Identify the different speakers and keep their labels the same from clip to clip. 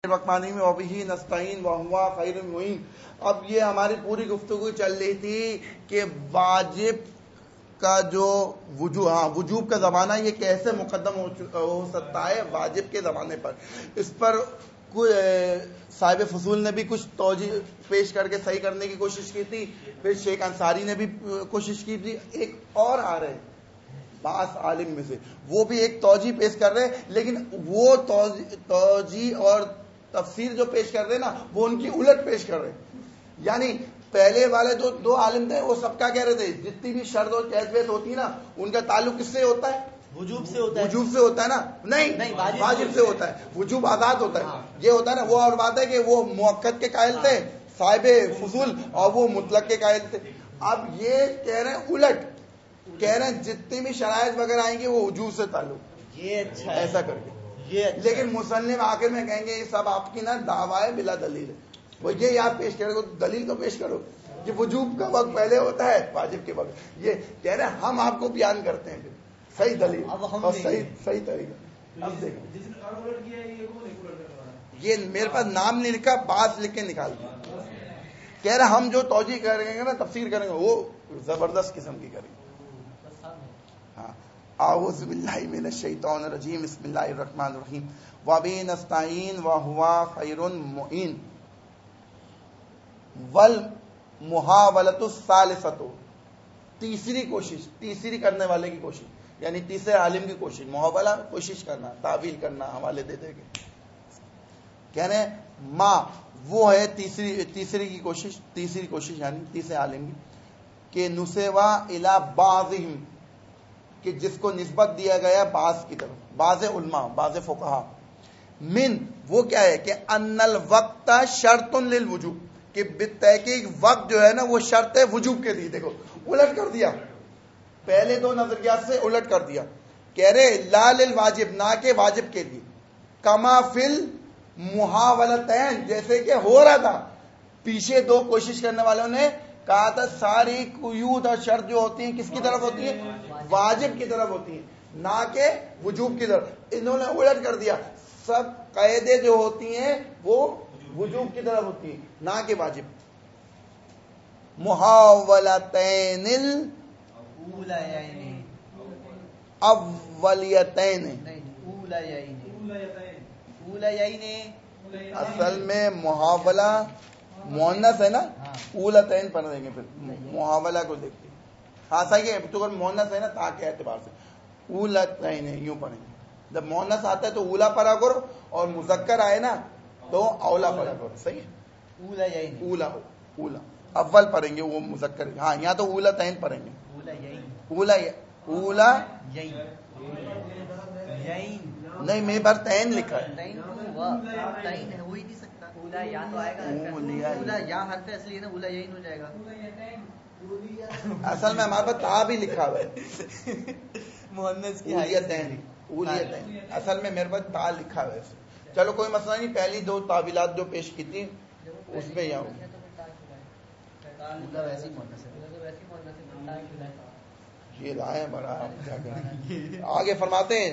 Speaker 1: الرحمن الرحیم وبہ نستعین وہو خیر المعین. اب یہ ہماری پوری گفتگو چل رہی تھی کہ واجب کا جو وجوب کا زمانہ یہ کیسے مقدم ہو سکتا ہے واجب کے زمانے پر. اس پر صاحب فصول نے بھی کچھ توجیہ پیش کر کے صحیح کرنے کی کوشش کی تھی. پھر شیخ انصاری نے بھی کوشش کی تھی. ایک اور آ رہے ہیں بعض عالم میں سے، وہ بھی ایک توجیہ پیش کر رہے ہیں، لیکن وہ توجیہ اور تفسیر جو پیش کر رہے ہیں نا وہ ان کی الٹ پیش کر رہے ہیں. یعنی پہلے والے جو دو عالم تھے وہ سب کا کہہ رہے تھے جتنی بھی شرط اور کیفیت ہوتی ہے نا ان کا تعلق کس سے ہوتا ہے؟
Speaker 2: وجوب سے ہوتا ہے.
Speaker 1: وجوب سے ہوتا ہے نا؟ نہیں واجب سے ہوتا ہے. وجوب آزاد ہوتا ہے. یہ ہوتا ہے نا. وہ اور بات ہے کہ وہ موقت کے قائل تھے صاحب فضول اور وہ مطلق کے قائل تھے. اب یہ کہہ رہے ہیں الٹ، کہہ رہے ہیں جتنی بھی شرائط وغیرہ آئیں گی وہ وجوب سے تعلق.
Speaker 2: یہ اچھا
Speaker 1: ایسا کر کے لیکن مصنف آخر میں کہیں گے یہ سب آپ کی نا دعویٰ ہے بلا دلیل ہے. وہ یہ یاد پیش کرو، دلیل تو پیش کرو کہ وجوب کا وقت پہلے ہوتا ہے واجب کے وقت. یہ کہہ رہے ہیں ہم آپ کو بیان کرتے ہیں صحیح دلیل اور صحیح طریقہ. اب دیکھیں یہ میرے پاس نام نہیں لکھا، بات لکھ کے نکال دیا. کہہ رہے ہم جو توجیہ کریں گے نا تفسیر کریں گے وہ زبردست قسم کی کریں گے. ہاں اعوذ باللہ من الشیطان الرجیم بسم اللہ الرحمن الرحیم وبہ نستعین وہو خیر المعین. والمحاولۃ الثالثۃ تیسری کوشش، تیسری کرنے والے کی کوشش یعنی تیسرے عالم کی کوشش. محاولہ کوشش کرنا، تعویل کرنا، حوالے دے دے کے. کہہ رہے ہیں ماں وہ ہے تیسری کی کوشش، تیسری کوشش یعنی تیسرے عالم کی کہ نسوا الی بعضہم کہ جس کو نسبت دیا گیا بعض کی طرف، بعض علماء، بعض فقہا. من وہ کیا ہے کہ ان الوقت شرط للوجوب کہ بالتحقیق وقت جو ہے نا وہ شرط ہے وجوب کے لیے. دیکھو الٹ کر دیا، پہلے دو نظریات سے الٹ کر دیا. کہہ رہے لا للواجب نہ کہ واجب کے لیے. کما فل محاولتین جیسے کہ ہو رہا تھا پیچھے دو کوشش کرنے والوں نے کہا تھا ساری قیود اور شرط جو ہوتی ہیں کس کی طرف ہوتی ہیں؟ واجب کی طرف ہوتی ہیں نہ کہ وجوب کی طرف. انہوں نے الٹ کر دیا، سب قاعدے جو ہوتی ہیں وہ وجوب کی طرف ہوتی ہیں نہ کہ واجب. محاولتین اولیتین اصل میں محاولہ مؤنث ہے نا، اولتین پڑھ دیں گے. پھر محاولہ کو دیکھتے ہیں. ہاں صحیح ہے تو مؤنث ہے نا تا کے اعتبار سے اولتین یوں پڑھیں گے. جب مؤنث آتا ہے تو اولا پڑھا کرو اور مذکر آئے نا تو اولا پڑھا کرو. صحیح ہے اولا اولا اول پڑھیں گے وہ مذکر. ہاں یہاں تو اولتین پڑھیں گے. اولا نہیں میں بار تین لکھا ہے. اصل میں ہمارے پاس تا بھی لکھا ہوا ہے مؤنث کی اولیتین. اصل میں میرے پاس تا لکھا ہوا ہے. چلو کوئی مسئلہ نہیں. پہلی دو تعویلات جو پیش کی تھی اس میں یہاں یہ لائے بڑا کیا کریں. آگے فرماتے ہیں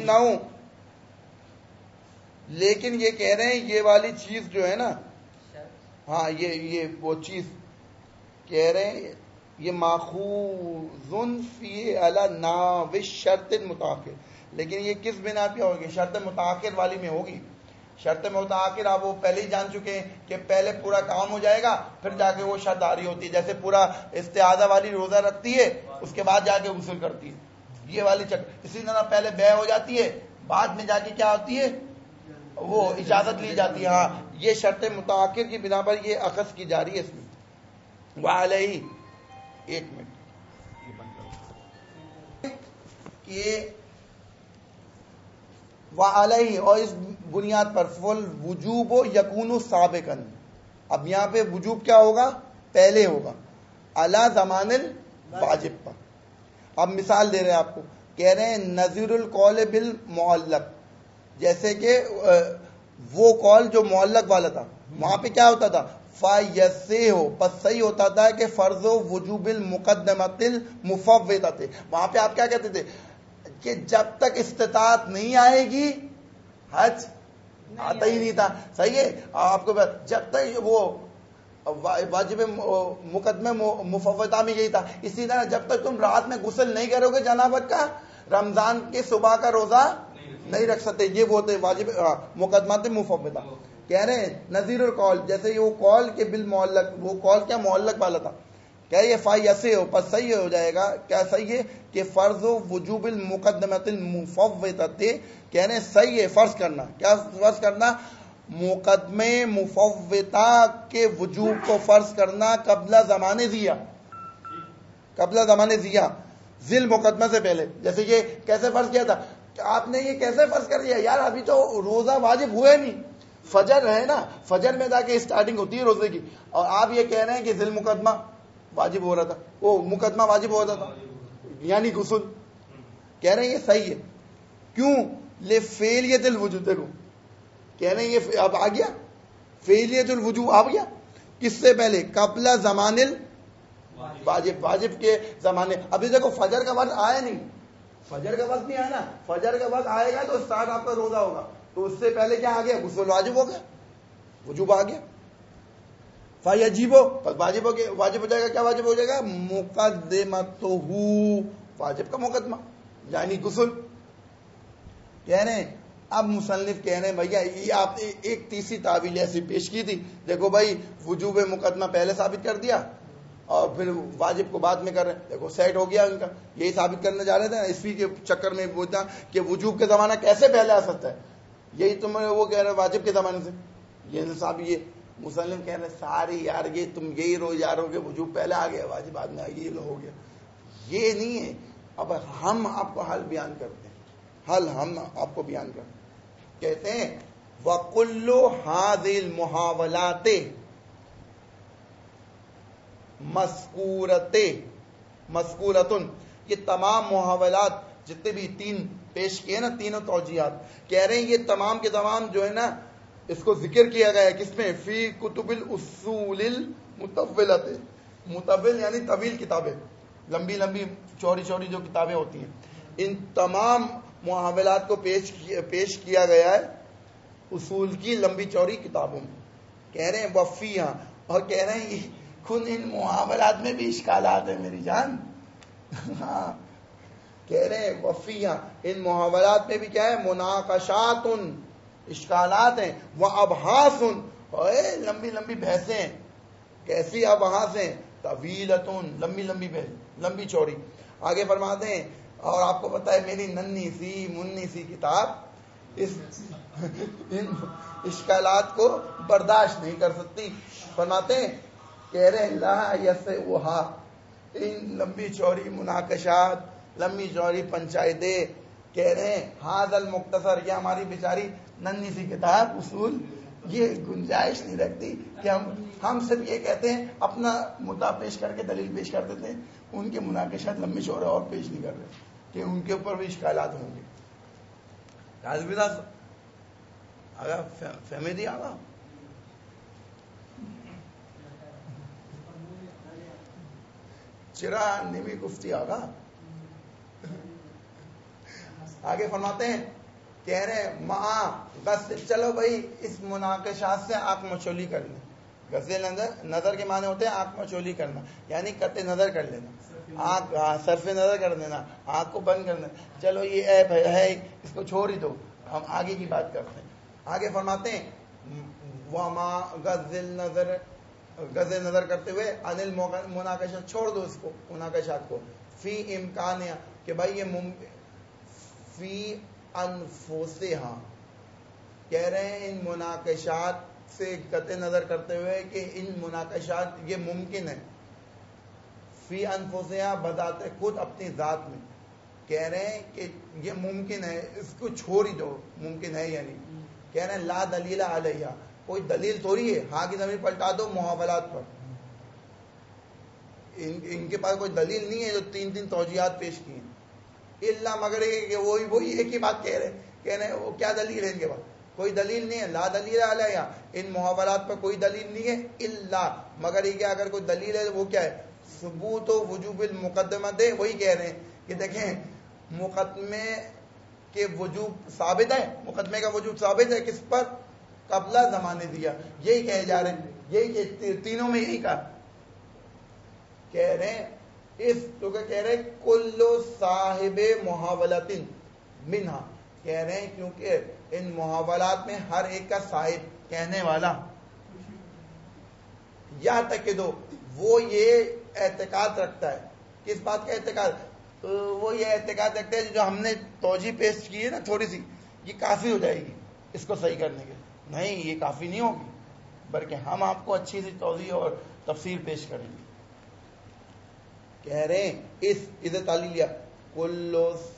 Speaker 1: لیکن یہ کہہ رہے ہیں یہ والی چیز جو ہے نا، ہاں یہ وہ چیز کہہ رہے ہیں یہ ماخوذ فی علی ناو شرط متأخر. لیکن یہ کس بنا پہ ہوگی؟ شرط متأخر والی میں ہوگی. شرط متأخر آپ وہ پہلے ہی جان چکے ہیں کہ پہلے پورا کام ہو جائے گا پھر جا کے وہ شرط آ رہی ہوتی ہے. جیسے پورا استعاذہ والی روزہ رکھتی ہے اس کے بعد جا کے غسل کرتی ہے، یہ والی چکر. اسی طرح پہلے بیع ہو جاتی ہے بعد میں جا کے کیا ہوتی ہے وہ اجازت لی جاتی ہے. ہاں یہ شرط متأخر کی بنا پر یہ اخذ کی جا رہی ہے اس میں. وعلیہ ایک منٹ یہ بند کرو کہ وعلیہ اور اس بنیاد پر فل وجوب یکون سابقا. اب یہاں پہ وجوب کیا ہوگا؟ پہلے ہوگا علی زمان الواجب پر. اب مثال دے رہے ہیں آپ کو، کہہ رہے ہیں نظیر القول بالمعلق جیسے کہ وہ قول جو معلق والا تھا وہاں پہ کیا ہوتا تھا فیسے ہو بس صحیح ہوتا تھا کہ فرض و وجوب المقدمۃ المفوضۃ. وہاں پہ آپ کیا کہتے تھے کہ جب تک استطاعت نہیں آئے گی حج آتا ہی نہیں تھا. صحیح ہے. آپ کو جب تک وہ واجب مقدمے مفوضہ میں یہی تھا. اسی طرح جب تک تم رات میں غسل نہیں کرو گے جنابت کا, رمضان کے صبح کا روزہ نہیں رکھ سکتے. یہ وہ ہوتے واجب مقدمات مفوضہ. کہہ رہے ہیں نظیر القول, جیسے وہ قول کے بالمعلق, وہ قول کیا معلق والا تھا. کیا یہ فائی ایسے ہو پس صحیح ہو جائے گا. کیا صحیح ہے کہ فرض و وجوب المقدمت المفوضہ تھے. کہہ رہے ہیں صحیح ہے فرض کرنا. کیا فرض کرنا؟ مقدمے مفوضہ کے وجوب کو فرض کرنا قبل زمانے ضیاء, قبل زمانے ضیاء, ذیل مقدمہ سے پہلے. جیسے یہ کیسے فرض کیا تھا؟ آپ نے یہ کیسے فرض کر دیا یار, ابھی تو روزہ واجب ہوئے نہیں. فجر ہے نا, فجر میں جا کے اسٹارٹنگ ہوتی ہے روزے کی, اور آپ یہ کہہ رہے ہیں کہ ذیل مقدمہ واجب ہو رہا تھا, وہ مقدمہ واجب ہو رہا تھا یعنی غسل. کہہ رہے ہیں یہ صحیح ہے. کیوں؟ لفعلیت الوجوب. دیکھو کہہ رہے ہیں یہ اب آ گیا فعلیت الوجوب آ گیا. کس سے پہلے؟ قبل زمان الواجب, واجب کے زمانے. ابھی دیکھو فجر کا وقت آیا نہیں, فجر کا وقت نہیں آیا نا. فجر کا وقت آئے گا تو اسٹارٹ آپ کا روزہ ہوگا, تو اس سے پہلے کیا آ گیا؟ غسل واجب ہو گیا, وجوب آ گیا. فیجب واجب ہو گیا, واجب ہو جائے گا. کیا واجب ہو جائے گا؟ مقدمتہ, واجب کا مقدمہ یعنی غسل. کہہ رہے ہیں اب مصنف کہہ رہے ہیں بھیا یہ آپ نے ایک تیسری تعویل ایسی پیش کی تھی. دیکھو بھائی وجوب مقدمہ پہلے ثابت کر دیا اور پھر واجب کو بعد میں کر رہے ہیں. دیکھو سیٹ ہو گیا ان کا, یہی ثابت کرنے جا رہے تھے. اسی کے چکر میں پوچھا کہ وجوب کے زمانہ کیسے پہلے آ سکتا ہے, یہی تم وہ کہہ رہے واجب کے زمانے سے. یہ صاحب یہ مسلم کہہ رہے ساری یار یہ تم یہی رو جا رہے ہو کہ وجوب پہلے آ گیا واجب بعد میں یہ ہو گیا. یہ نہیں ہے. اب ہم آپ کو حل بیان کرتے ہیں, حل ہم آپ کو بیان کرتے ہیں. کہتے ہیں وَقُلُّ هَذِهِ الْمُحَاوَلَاتِ مَذْكُورَةٌ, یہ تمام محاولات جتنے بھی تین پیش کیے نا, تینوں توجیہات, کہہ رہے ہیں یہ تمام کے تمام جو ہے نا اس کو ذکر کیا گیا ہے کس میں؟ فی کتب الاصول المطولۃ. مطول یعنی طویل کتابیں, لمبی لمبی چوڑی چوڑی جو کتابیں ہوتی ہیں, ان تمام محاولات کو پیش کیا گیا ہے اصول کی لمبی چوڑی کتابوں میں. کہہ رہے ہیں وفیہ, اور کہہ رہے ہیں خود ان محاولات میں بھی اشکالات ہیں میری جان. ہاں کہہ رہے ہیں وفیہ, ان محاولات میں بھی کیا ہے؟ مناقشات, اشکالات ہیں. وہ ابحاث, لمبی لمبی بحثیں ہیں. کیسی ابحاث ہیں؟ طویلتن, لمبی لمبی بحث, لمبی چوڑی. آگے فرماتے ہیں اور آپ کو پتا ہے میری ننھی سی منی سی کتاب ان اشکالات کو برداشت نہیں کر سکتی. فرماتے ہیں کہہ رہے ہیں لا یسعھا, ان لمبی چوڑی مناقشات, لمبی چوڑی پنچایتیں, کہہ رہے ہیں ھذا المختصر, یہ ہماری بیچاری ننھی سی کتاب اصول یہ گنجائش نہیں رکھتی کہ ہم صرف یہ کہتے ہیں اپنا مدعا پیش کر کے دلیل پیش کر دیتے ہیں, ان کے مناقشات لمبی چوڑے اور پیش نہیں کر رہے کہ ان کے اوپر بھی اشکالات ہوں گے. فہمے دیا گا چرا نمی گفتی آگا. آگے فرماتے ہیں کہہ رہے ہیں بس چلو بھائی اس مناقشات سے آنکھ مچولی کر لیں. غض نظر کے معنی ہوتے ہیں آنکھ مچولی کرنا, یعنی قطع نظر کر لینا, آنکھ صرف نظر کر دینا, آنکھ کو بند کرنا. چلو یہ ایپ ہے اس کو چھوڑ ہی دو, ہم آگے کی بات کرتے ہیں. آگے فرماتے ہیں وما غض نظر کرتے ہوئے انل مناقشات, چھوڑ دو اس کو مناقشات کو. فی امکان, کہ بھائی یہ فی انفسہا, کہہ رہے ہیں ان مناقشات سے قطع نظر کرتے ہوئے کہ ان مناقشات یہ ممکن ہے. فی انفسہا, بذات خود اپنی ذات میں, کہہ رہے ہیں کہ یہ ممکن ہے, اس کو چھوڑ ہی دو, ممکن ہے یعنی. کہہ رہے ہیں لا دلیل علیہ, کوئی دلیل تھوڑی ہے, ہاں کی ضمیر پلٹا دو محاولات پر. ان کے پاس کوئی دلیل نہیں ہے جو تین تین توجیہات پیش کی ہیں. الا مگر کہ وہی ایک ہی بات کہہ رہے ہیں وہ کیا دلیل ہے ان کے پاس؟ کوئی دلیل نہیں ہے. لا دلیل علیہ, ان محاولات پر کوئی دلیل نہیں ہے. الا مگر یہ کہ اگر کوئی دلیل ہے وہ کیا ہے؟ ثبوت و وجوب المقدمہ دے. وہی کہہ رہے ہیں کہ دیکھیں مقدمے کہ وجوب ثابت ہے، مقدمے کا وجوب ثابت ہے کس پر؟ قبل زمانے دیا. یہی کہے جا رہے ہیں، یہی تینوں میں یہی کہا. کہہ رہے ہیں اس تو کہہ رہے کل صاحب محاولت منہا، کہہ رہے ہیں کیونکہ ان محاولات میں ہر ایک کا صاحب کہنے والا، یا تک کہ دو وہ یہ اعتقاد رکھتا ہے. کس بات کا اعتقاد؟ وہ یہ اعتقاد رکھتا ہے جو ہم نے توجیہ پیش کی ہے نا تھوڑی سی، یہ کافی ہو جائے گی اس کو صحیح کرنے کے. نہیں، یہ کافی نہیں ہوگی، بلکہ ہم آپ کو اچھی سی توضیح اور تفسیر پیش کریں گے. کہہ رہے ہیں اس تعلیل کل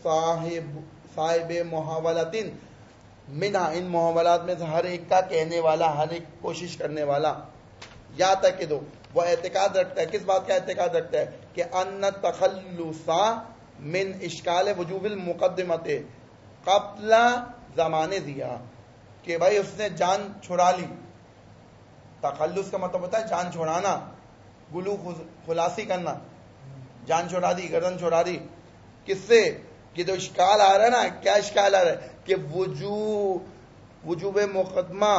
Speaker 1: صاحب محاولت منہا، ان محاولات میں سے ہر ایک کا کہنے والا، ہر ایک کوشش کرنے والا. یا تک کہ دو وہ اعتقاد رکھتا ہے. کس بات کا اعتقاد رکھتا ہے؟ کہ ان تخلص من اشکال وجوب المقدمت قبل زمانے دیا، کہ بھائی اس نے جان چھڑا لی. تخلص کا مطلب ہوتا ہے جان چھڑانا، گلو خلاصی کرنا. جان چھڑا دی، گردن چھڑا دی. کس سے؟ کہ جو اشکال آ رہا ہے نا، کیا اشکال آ رہا ہے؟ کہ وجوب مقدمہ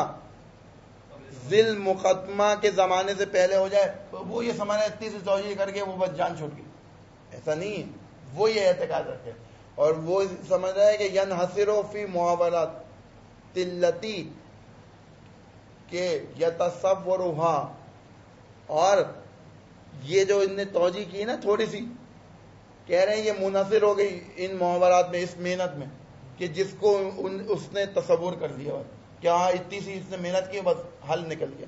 Speaker 1: ذل مقدمہ کے زمانے سے پہلے ہو جائے تو وہ یہ سمجھ رہا ہے اتنی سی توجیہ کر کے وہ بس جان چھوٹ گئی. ایسا نہیں ہے، وہ یہ اعتقاد رکھے اور وہ سمجھ رہا ہے کہ ینحصر فی محاولات تلتی کہ یتصورھا، اور یہ جو ان نے توجیہ کی نا تھوڑی سی، کہہ رہے ہیں یہ منحصر ہو گئی ان محاورات میں، اس محنت میں، کہ جس کو اس نے تصور کر لیا کہ ہاں اتنی سی اس نے محنت کی بس حل نکل گیا.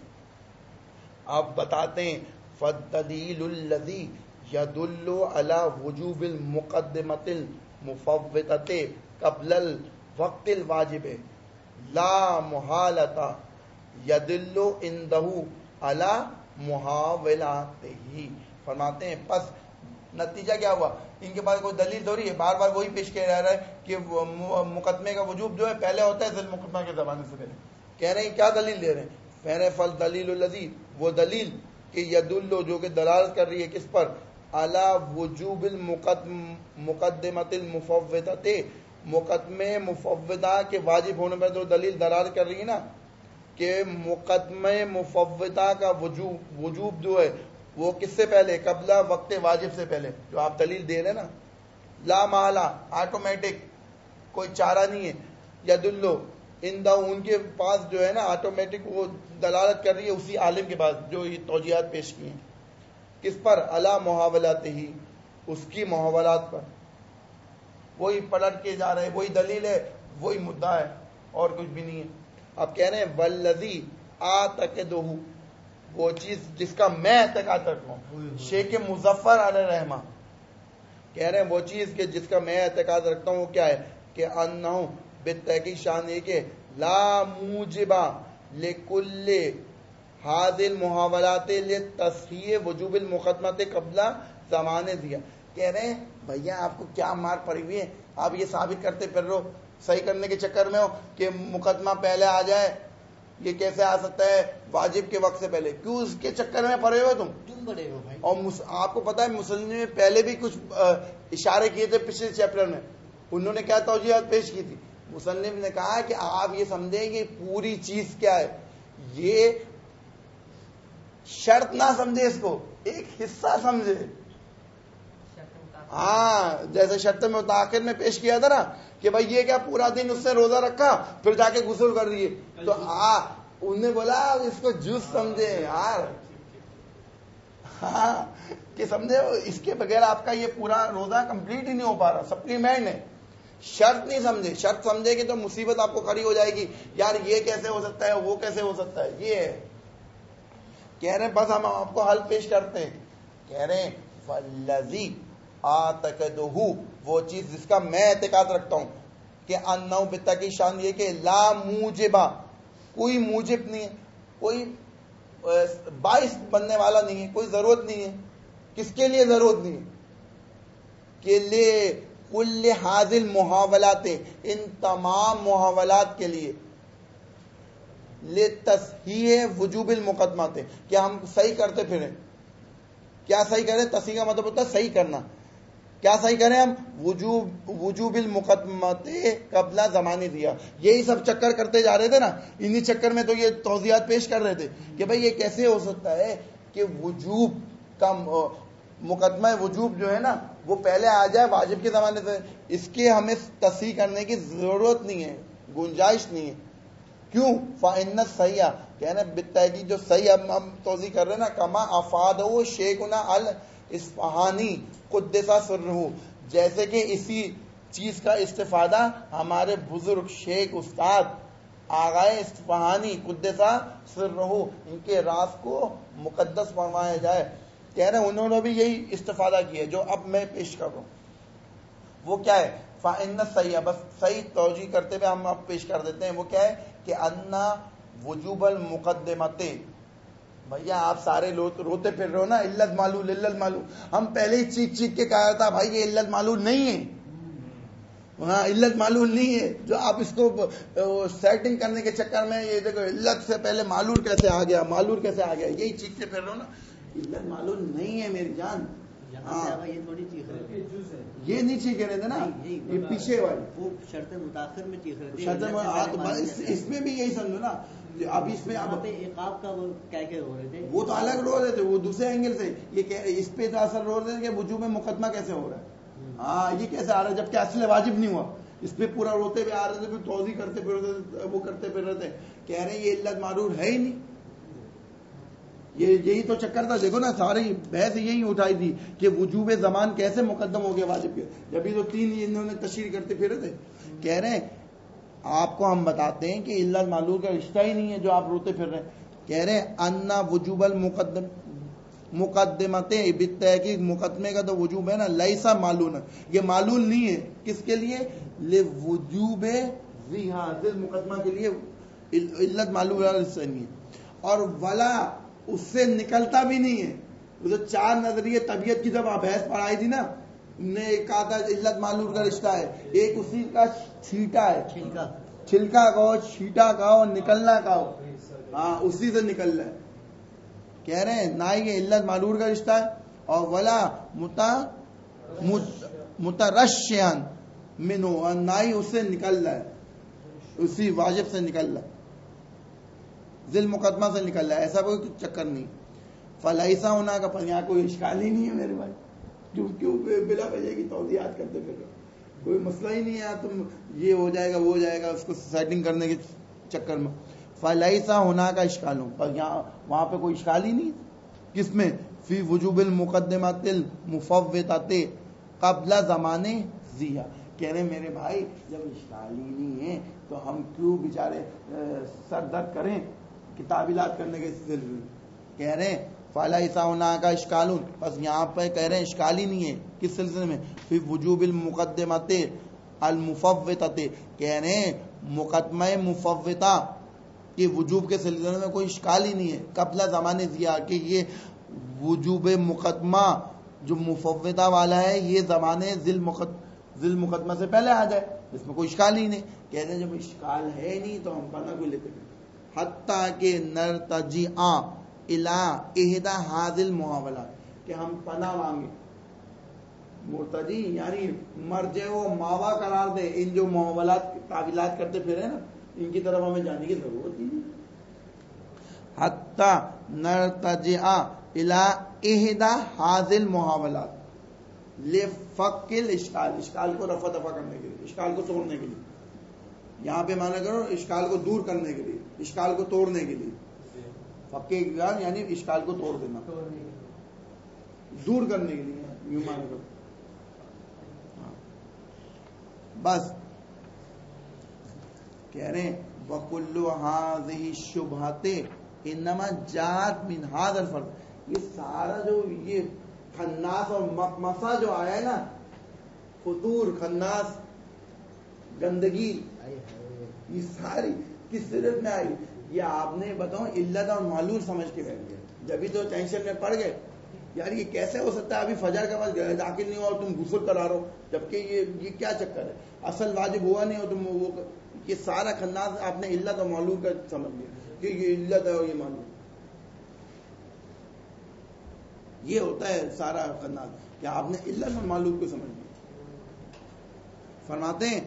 Speaker 1: آپ بتاتے ہیں فالدلیل الذی یدل علی وجوب المقدمۃ المفوتۃ قبل الوقت الواجب لا محالۃ یدل عنده علی محاولاتہ. فرماتے ہیں پس نتیجہ کیا ہوا؟ ان کے پاس کوئی دلیل تھوڑی ہے، بار بار وہی پیش کیا جا رہا ہے کہ مقدمے کا وجوب جو ہے پہلے ہوتا ہے ذل مقدمہ کے زمانے سے پہلے. کہہ رہے ہیں کیا دلیل دے رہے ہیں؟ کہہ رہے ہیں فل دلیل الذی، وہ دلیل کہ یدل جو کہ دلالت کر رہی ہے کس پر؟ علی وجوب المقدمۃ المفوتۃ، مقدمے مفوتہ کے واجب ہونے پر جو دلیل دلالت کر رہی ہے نا کہ مقدمے مفوتہ کا وجوب جو ہے وہ کس سے پہلے؟ قبل وقت واجب سے پہلے. جو آپ دلیل دے رہے نا لا محالہ، آٹومیٹک، کوئی چارہ نہیں ہے. یدلو ان کے پاس جو ہے نا آٹومیٹک وہ دلالت کر رہی ہے اسی عالم کے پاس جو یہ توجیہات پیش کی ہیں. کس پر؟ علی محاولات ہی، اس کی محاولات پر. وہی پلٹ کے جا رہے، وہی دلیل ہے، وہی مدعا ہے، اور کچھ بھی نہیں ہے. آپ کہہ رہے ہیں والذی اعتقدہ، وہ چیز جس کا میں اعتقاد رکھتا ہوں. شیخ مظفر علیہ رحمہ کہہ رہے ہیں وہ چیز کہ جس کا میں اعتقاد رکھتا ہوں وہ کیا ہے؟ کہ انہ بالتحقیق شان یہ کہ لا موجبہ لکل هذه المحاولات لتصحیح وجوب المقدمۃ قبل زمانے دیا. کہہ رہے ہیں بھیا آپ کو کیا مار پڑی ہوئی ہے، آپ یہ ثابت کرتے پھر رہو، صحیح کرنے کے چکر میں ہو کہ مقدمہ پہلے آ جائے. یہ کیسے آ سکتا ہے واجب کے وقت سے پہلے؟ کیوں اس کے چکر میں پڑے ہوئے تم بڑے ہو بھائی. اور آپ کو پتا ہے مسلم نے پہلے بھی کچھ اشارے کیے تھے پچھلے چیپٹر میں. انہوں نے کیا توجیہات پیش کی تھی؟ مصنف نے کہا کہ آپ یہ سمجھیں کہ پوری چیز کیا ہے، یہ شرط نہ سمجھے، اس کو ایک حصہ سمجھے. ہاں جیسے شرط میں متاخر میں پیش کیا تھا نا کہ بھائی یہ کیا پورا دن اس نے روزہ رکھا پھر جا کے غسل کر دیے، تو انہوں نے بولا اس کو جز سمجھے یار. ہاں کہ سمجھے اس کے بغیر آپ کا یہ پورا روزہ کمپلیٹ ہی نہیں ہو پا رہا، سپلیمنٹ ہے. شرط نہیں سمجھے، شرط سمجھے گی تو مصیبت آپ کو کھڑی ہو جائے گی، یار یہ کیسے ہو سکتا ہے، وہ کیسے ہو سکتا ہے. یہ ہے کہہ رہے ہیں بس ہم آپ کو حل پیش کرتے ہیں. کہہ رہے ہیں فالذی اعتقدہ، وہ چیز جس کا میں اعتقاد رکھتا ہوں کہ انہ بالتحقیق شان یہ کہ لا موجبہ، کوئی موجب نہیں ہے، کوئی باعث بننے والا نہیں ہے، کوئی ضرورت نہیں ہے. کس کے لیے ضرورت نہیں ہے؟ کہ لے کل حاضل محاولات، ان تمام محاولات کے لیے لتصحیح وجوب المقدمات، کہ ہم صحیح کرتے پھریں. کیا صحیح کریں؟ تصحیح کا مطلب ہوتا ہے صحیح کرنا. کیا صحیح کریں ہم؟ وجوب المقدمت قبل زمانی دیا. یہی سب چکر کرتے جا رہے تھے نا, انہی چکر میں تو یہ توضیحات پیش کر رہے تھے کہ بھئی یہ کیسے ہو سکتا ہے کہ وجوب کا مقدمہ وجوب جو ہے نا وہ پہلے آ جائے واجب کے زمانے سے. اس کے ہمیں تصحیح کرنے کی ضرورت نہیں ہے, گنجائش نہیں ہے. کیوں؟ فإن الصحیح کہنا بالتحقیق جو صحیح ہم توضیح کر رہے ہیں نا, کما افادہ شیخنا الاصفہانی قدس سرہ, جیسے کہ اسی چیز کا استفادہ ہمارے بزرگ شیخ استاد آغائے اصفہانی قدس سرہ, ان کے راز کو مقدس فرمایا جائے. کہہ رہے ہیں انہوں نے بھی یہی استفادہ کیا جو اب میں پیش کر رہا ہوں. وہ کیا ہے؟ فإن الصحیح, بس صحیح توجیہ کرتے ہوئے ہم اب پیش کر دیتے ہیں. وہ کیا ہے کہ انا وجوب المقدمت. بھیا آپ سارے روتے پھر رہے ہو نا, علت معلول علت معلول. ہم پہلے ہی چیخ چیخ کے کہا تھا بھائی یہ علت معلول نہیں ہے, ہاں علت معلول نہیں ہے. جو آپ اس کو سیٹنگ کرنے کے چکر میں یہ دیکھو علت سے پہلے معلول کیسے آ گیا, معلول کیسے آ گیا, یہی چیختے پھر رہے ہو نا. علت معلول نہیں ہے میری جان.
Speaker 2: یہ تھوڑی چیخ رہے تھے,
Speaker 1: یہ نہیں چیخ رہے تھے نا, یہ پیچھے والی
Speaker 2: وہ شرط متاخر میں چیخ رہے
Speaker 1: تھے. اس میں بھی یہی سمجھو نا, اب اس میں اب
Speaker 2: عقاب کا وہ کہہ ہو رہے تھے,
Speaker 1: وہ تو الگ رو رہے تھے, وہ دوسرے اینگل سے. یہ اس پہ تو اثر رو رہے تھے کہ وجوب مقدمہ کیسے ہو رہا ہے, ہاں یہ کیسے آ رہا ہے جبکہ اصل واجب نہیں ہوا. اس پہ پورا روتے ہوئے آ رہے تھے, پھر توضیح کرتے پھر رہے تھے, وہ کرتے پھر رہے تھے. کہہ رہے ہیں یہ علت معلول ہے ہی نہیں. یہی تو چکر تھا. دیکھو نا ساری بحث یہی اٹھائی تھی کہ وجوب زمان کیسے مقدم ہو گیا واجب کے, جبھی تو تین انہوں نے تشریح کرتے پھر رہے تھے. کہہ رہے ہیں آپ کو ہم بتاتے ہیں کہ علت معلول کا رشتہ ہی نہیں ہے جو آپ روتے پھر رہے ہیں. کہہ رہے ہیں انا وجوب مقدمت بالتحقیق مقدمے کا تو وجوب ہے نا, لیسا معلول, یہ معلول نہیں ہے. کس کے لیے؟ لوجوب ذل مقدمہ کے لیے علت معلول نہیں ہے. اور ولا اس سے نکلتا بھی نہیں ہے. وہ چار نظریے طبیعت کی جب بحث پڑھائی تھی نا, نے کہا تھا علت معلول کا رشتہ ہے. ایک اسی کا چھیٹا ہے, چھلکا کہو, چھیٹا کہو, نکلنا کہو, ہاں اسی سے نکل رہا ہے. کہہ رہے ہیں نہ یہ علت معلول کا رشتہ ہے, اور ولا مترشیان منو, اور نہ ہی اس سے نکل رہا ہے, اسی واجب سے نکل رہا ہے, ذل مقدمہ سے نکل رہا ہے. ایسا کوئی چکر نہیں. فلیسا ہونا کا پر یہاں کوئی اشکال ہی نہیں ہے میرے بھائی. کیوں بلا وجہ کی توضیحات کرتے پھر کوئی مسئلہ ہی نہیں ہے. تم یہ ہو جائے گا وہ ہو جائے گا اس کو سیٹنگ کرنے کے چکر میں. فلیسا ہونا کا اشکال ہو, پر یہاں وہاں پہ کوئی اشکال ہی نہیں. کس میں؟ فی وجوب المقدمات المفوتات قبل زمانے ذیہ. کہہ رہے میرے بھائی جب اشکال ہی نہیں ہے تو ہم کیوں بیچارے سر درد کریں کتابیلات کرنے کے سلسلے میں. کہہ رہے ہیں فلیسا ہونا کا اشکال, بس یہاں پہ کہہ رہے ہیں اشکال ہی نہیں ہے. کس سلسلے میں؟ فی وجوب المقدمات المفوتات. کہہ رہے ہیں مقدمہ مفوتہ کہ وجوب کے سلسلے میں کوئی اشکال ہی نہیں ہے قبل زمانے ذیہ, کہ یہ وجوب مقدمہ جو مفوتہ والا ہے یہ زمانے ذل مقدمہ سے پہلے آ جائے, اس میں کوئی اشکال ہی نہیں. کہتے ہیں جب اشکال ہے نہیں تو ہم پناہ کو لیتے ہیں. حتیٰ کہ نرتجع الی احدی ھذی المحاولات, کہ ہم پناہ مانگیں. مرتجی یعنی مرجع و ماوا قرار دے ان جو محاولات تعویلات کرتے پھرے نا, ان کی طرف ہمیں جانے کی ضرورت ہی نہیں. حتیٰ نرتجع الی احدی ھذی المحاولات لفک الاشکال, اشکال کو رفع دفع کرنے کے لیے, اشکال کو توڑنے کے لیے. یہاں پہ مانا کرو اشکال کو دور کرنے کے لیے, اشکال کو توڑنے کے لیے. فک یعنی اشکال کو توڑ دینا, دور کرنے کے لیے, یوں مانا کرو. بس کہہ رہے ہیں وَكُلُّ هَذِهِ الشُّبْهَاتِ إِنَّمَا جَاءَتْ مِنْ هَذَا الْفَرْضِ. یہ سارا جو یہ خناس اور مقمصہ جو آیا ہے نا, فطور, خناس, گندگی, یہ ساری کس صورت میں آئی؟ یہ آپ نے بتاؤ علت اور معلول سمجھ کے بیٹھ گئے, جبھی تو ٹینشن میں پڑ گئے یار یہ کیسے ہو سکتا ہے, ابھی فجر کا وقت داخل نہیں ہوا اور تم غسل کرا رہو, جبکہ یہ کیا چکر ہے, اصل واجب ہوا نہیں اور تم وہ, یہ سارا خناس آپ نے علت اور معلول کا سمجھ لیا کہ یہ علت ہے اور یہ معلول. یہ ہوتا ہے سارا قناعت کہ آپ نے علت المعلوم کو سمجھ لیا. فرماتے ہیں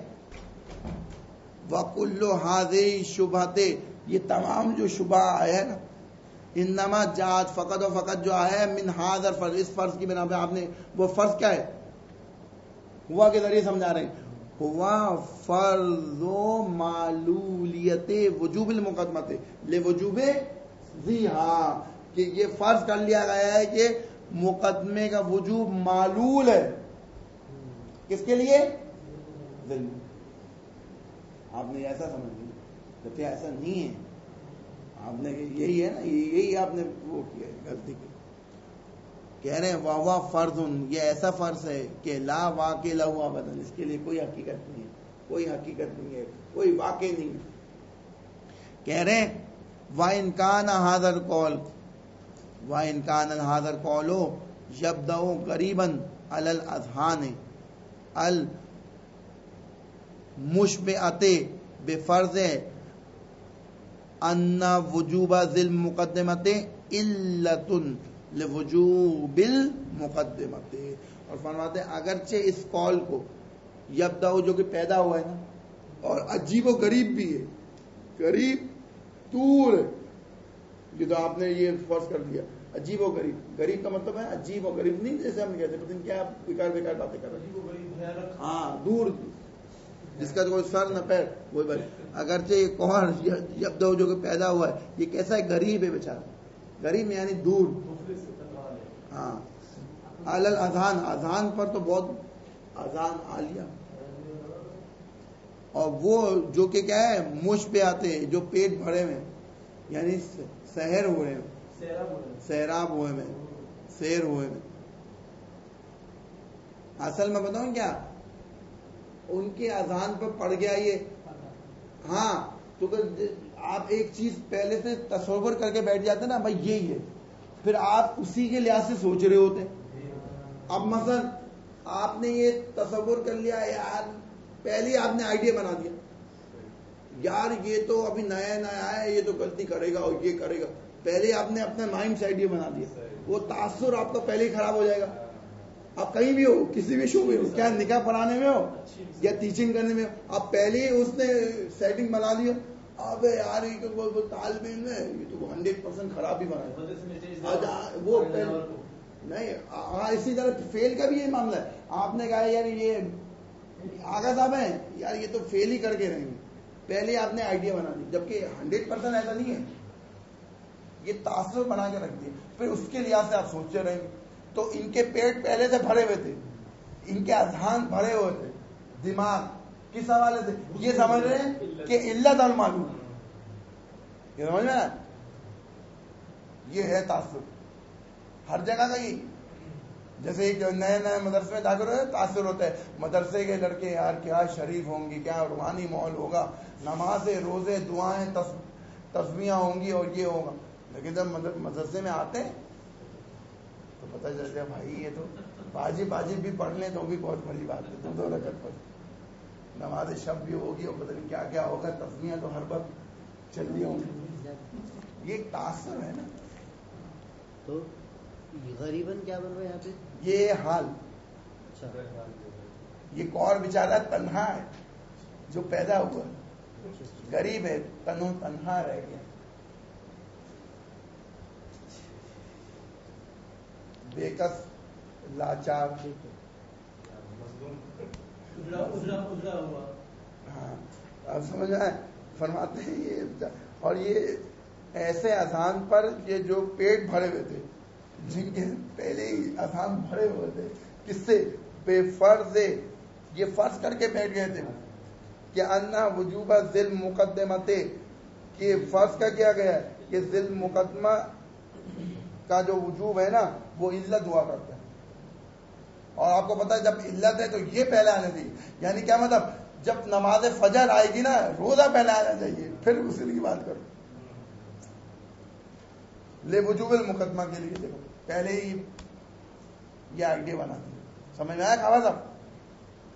Speaker 1: وَكُلُّ هَذِهِ الشُّبْهَةِ یہ تمام جو شبہ آیا ہے نا انما جات فقط و فقط جو آیا ہے من هذا الفرض اس فرض کی بنا پہ آپ نے وہ فرض کیا ہے ہوا کے ذریعے سمجھا رہے ہیں ہوا فرض معلولیت وجوب المقدمت لوجوب جی ہاں کہ یہ فرض کر لیا گیا ہے کہ مقدمے کا وجوب معلول ہے کس کے لیے ظلم. آپ نے ایسا سمجھ لیا جبکہ ایسا نہیں ہے. آپ نے یہی ہے نا یہی آپ نے وہ کیا غلطی کی. کہہ رہے ہیں واہ فرض یہ ایسا فرض ہے کہ لا واقع لہو ابدا اس کے لیے کوئی حقیقت نہیں ہے کوئی حقیقت نہیں ہے کوئی واقع نہیں ہے. کہہ رہے ہیں وَإِنْ كَانَ هَذَا الْقَوْلُ وَإِنْ كَانَ هَذَا الْقَوْلُ يَبْدَأُ قَرِيبًا عَلَى الْأَذْهَانِ الْمُشْبِعَةِ بِفَرْضِ أَنَّ وُجُوبَ ذِي الْمُقَدِّمَةِ عِلَّةٌ لِوُجُوبِ الْمُقَدِّمَةِ. اور فرماتے ہیں اگرچہ اس قول کو یبدأ جو کہ پیدا ہوا ہے نا اور عجیب و غریب بھی ہے قریب دور ہے یہ تو آپ نے یہ فرض کر دیا عجیب و غریب. غریب کا مطلب ہے عجیب و غریب نہیں جیسے ہم کہتے ہیں کیا بیکار باتیں کر رہے ہیں. ہاں دور جس کا کوئی سر نہ پیر وہی بات. اگرچہ یہ کون یبدأ جو کہ پیدا ہوا ہے یہ کیسا ہے غریب ہے بیچارہ. غریب یعنی دور. ہاں الاذہان اذہان پر تو بہت اذان عالیہ اور وہ جو کہ کیا ہے مش پہ آتے جو پیٹ بھرے میں یعنی سحر ہوئے سیراب ہوئے میں سیر ہوئے میں. اصل میں بتاؤں کیا ان کے اذان پر پڑ گیا یہ. ہاں تو آپ ایک چیز پہلے سے تصور کر کے بیٹھ جاتے نا بھائی یہی ہے پھر آپ اسی کے لحاظ سے سوچ رہے ہوتے. اب مثلا آپ نے یہ تصور کر لیا یار پہلے آپ نے آئیڈیا بنا دیا یار یہ تو ابھی نیا ہے یہ تو غلطی کرے گا اور یہ کرے گا. پہلے آپ نے اپنا مائنڈ سے آئیڈیا بنا دیا. وہ تاثر آپ کا پہلے ہی خراب ہو جائے گا. آپ کہیں بھی ہو کسی بھی شو میں ہو کیا نکاح پڑھانے میں ہو یا ٹیچنگ کرنے میں ہو آپ پہلے ہی اس نے سیٹنگ بنا لیا. اب یار یہ طالب علم ہے یہ تو 100% خراب ہی بنا وہ نہیں. ہاں اسی طرح فیل کا بھی یہ معاملہ ہے. آپ نے کہا یار یہ آغا صاحب ہیں یار یہ تو فیل ہی کر کے رہیں گے. پہلے آپ نے آئیڈیا بنا دی جبکہ 100% ایسا نہیں ہے. یہ تاثر بنا کے رکھ دیا پھر اس کے لحاظ سے آپ سوچتے رہیں گے. تو ان کے پیٹ پہلے سے بھرے ہوئے تھے ان کے اذہان بھرے ہوئے تھے دماغ کس حوالے سے یہ سمجھ رہے ہیں کہ علت المعلوم یہ سمجھ میں یہ ہے تاثر ہر جگہ کا. یہ جیسے ایک نئے مدرسے میں داخل ہوئے تاثر ہوتا ہے مدرسے کے لڑکے یار کیا شریف ہوں گی کیا روحانی ماحول ہوگا نمازیں روزے دعائیں تسبیحاں ہوں گی اور یہ ہوگا. لیکن جب مدرسے میں آتے ہیں تو پتہ چلتا ہے بھائی یہ تو باجی بھی پڑھ لیں تو بھی بہت بڑی بات ہے. تو 2 رکعت پڑھ نماز شب بھی ہوگی اور پتہ نہیں کیا کیا ہوگا تسبیحاں تو ہر وقت چل رہی ہوں گی. یہ ایک تاثر ہے نا.
Speaker 2: تو غریباً کیا بن رہا ہے یہاں پہ
Speaker 1: یہ حال یہ کور بیچارہ تنہا ہے جو پیدا ہوا غریب ہے تنہا رہ گیا بے کس لاچار. ہاں اب سمجھ آئے. فرماتے ہیں یہ اور یہ ایسے اذان پر یہ جو پیٹ بھرے ہوئے تھے جن کے پہلے ہی اذان بھرے ہوئے تھے کس سے بے فرض یہ فرض کر کے بیٹھ گئے تھے کہ انا وجوب ذل مقدمت کہ فرض کا کیا گیا ہے کہ ذل مقدمہ کا جو وجوب ہے نا وہ علت ہوا کرتا ہے. اور آپ کو پتا ہے جب علت ہے تو یہ پہلے آنے چاہیے. یعنی کیا مطلب جب نماز فجر آئے گی نا روزہ پہلے آنا چاہیے پھر غسل کی بات کرو. لے وجوب المقدمہ کے لیے دیکھو پہلے ہی یہ آئیڈیا بنا دیا. سمجھ میں آیا خبر صاحب.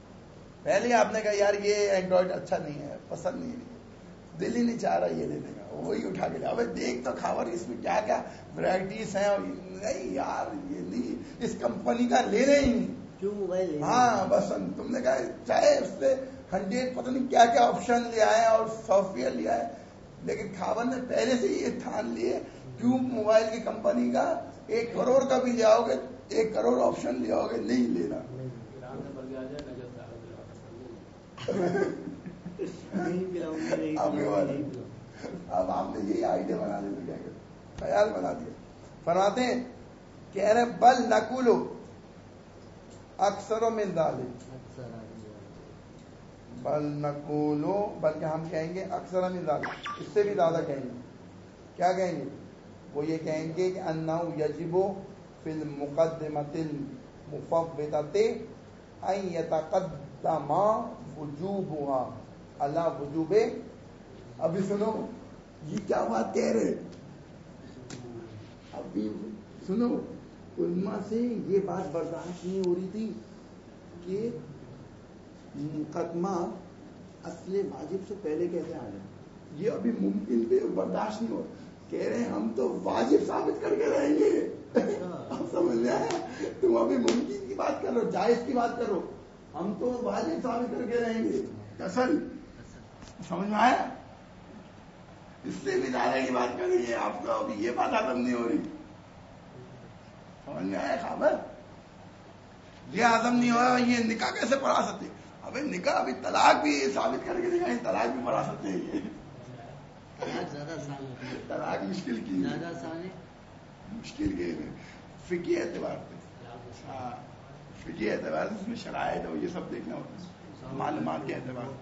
Speaker 1: پہلے آپ نے کہا یار یہ اینڈرائڈ اچھا نہیں ہے پسند نہیں ہے دل ہی نہیں چاہ رہا یہ لینے کا وہی اٹھا کے لیا. ابے دیکھ تو خبر اس میں کیا کیا ورائٹیز ہیں. اور نہیں یار یہ نہیں, اس کمپنی کا لینا ہی نہیں.
Speaker 2: کیوں موبائل؟
Speaker 1: ہاں بس تم نے کہا چاہے اس سے 100 پتہ نہیں کیا کیا آپشن لیا ہے اور سافٹ ویئر لیا ہے, لیکن خاور نے پہلے سے یہ ٹھان لیے کیوں موبائل کی کمپنی کا 1 کروڑ کا بھی لے آؤ گے, 1 کروڑ آپشن لے آؤ گے, نہیں لینا. اب آپ نے یہی آئیڈیا بنا دیا, خیال بنا دیا. فرماتے ہیں کہہ رہے بل نقولو اکثر من ذالک, بل نقولو بلکہ ہم کہیں گے اکثر من ذالک, اس سے بھی زیادہ کہیں گے. کیا کہیں گے؟ وہ یہ کہیں گے کہ انہ یجب فی المقدمۃ المفوضۃ ان یتقدم وجوبها علی وجوب. ابھی سنو یہ کیا بات کہہ رہے, ابھی سنو. علماء سے یہ بات برداشت نہیں ہو رہی تھی کہ مقدمہ اصل واجب سے پہلے کیسے آ جائے. یہ ابھی ممکن پہ برداشت نہیں ہو. کہہ رہے ہیں ہم تو واجب ثابت کر کے رہیں گے. اب سمجھ میں آیا؟ تم ابھی ممکن کی بات کر رہو, جائز کی بات کرو, ہم تو واجب ثابت کر کے رہیں گے. اصل سمجھ میں آیا؟ اس سے بھی زیادہ کی بات کر رہی ہے آپ کو, ابھی یہ بات ختم نہیں ہو رہی. سمجھ میں آیا خبر؟ یہ آدم نہیں ہوا, یہ نکاح کیسے پڑھا سکتے؟ ابھی نکاح ابھی طلاق بھی ثابت کر کے دکھائیں, طلاق بھی پڑھا سکتے ہیں. یہ طلاق مشکل کی مشکل کے فقہی اعتبار سے, ہاں فقہی اعتبار سے اس میں شرائط ہو, یہ سب دیکھنا ہوتا ہے معلومات کے اعتبار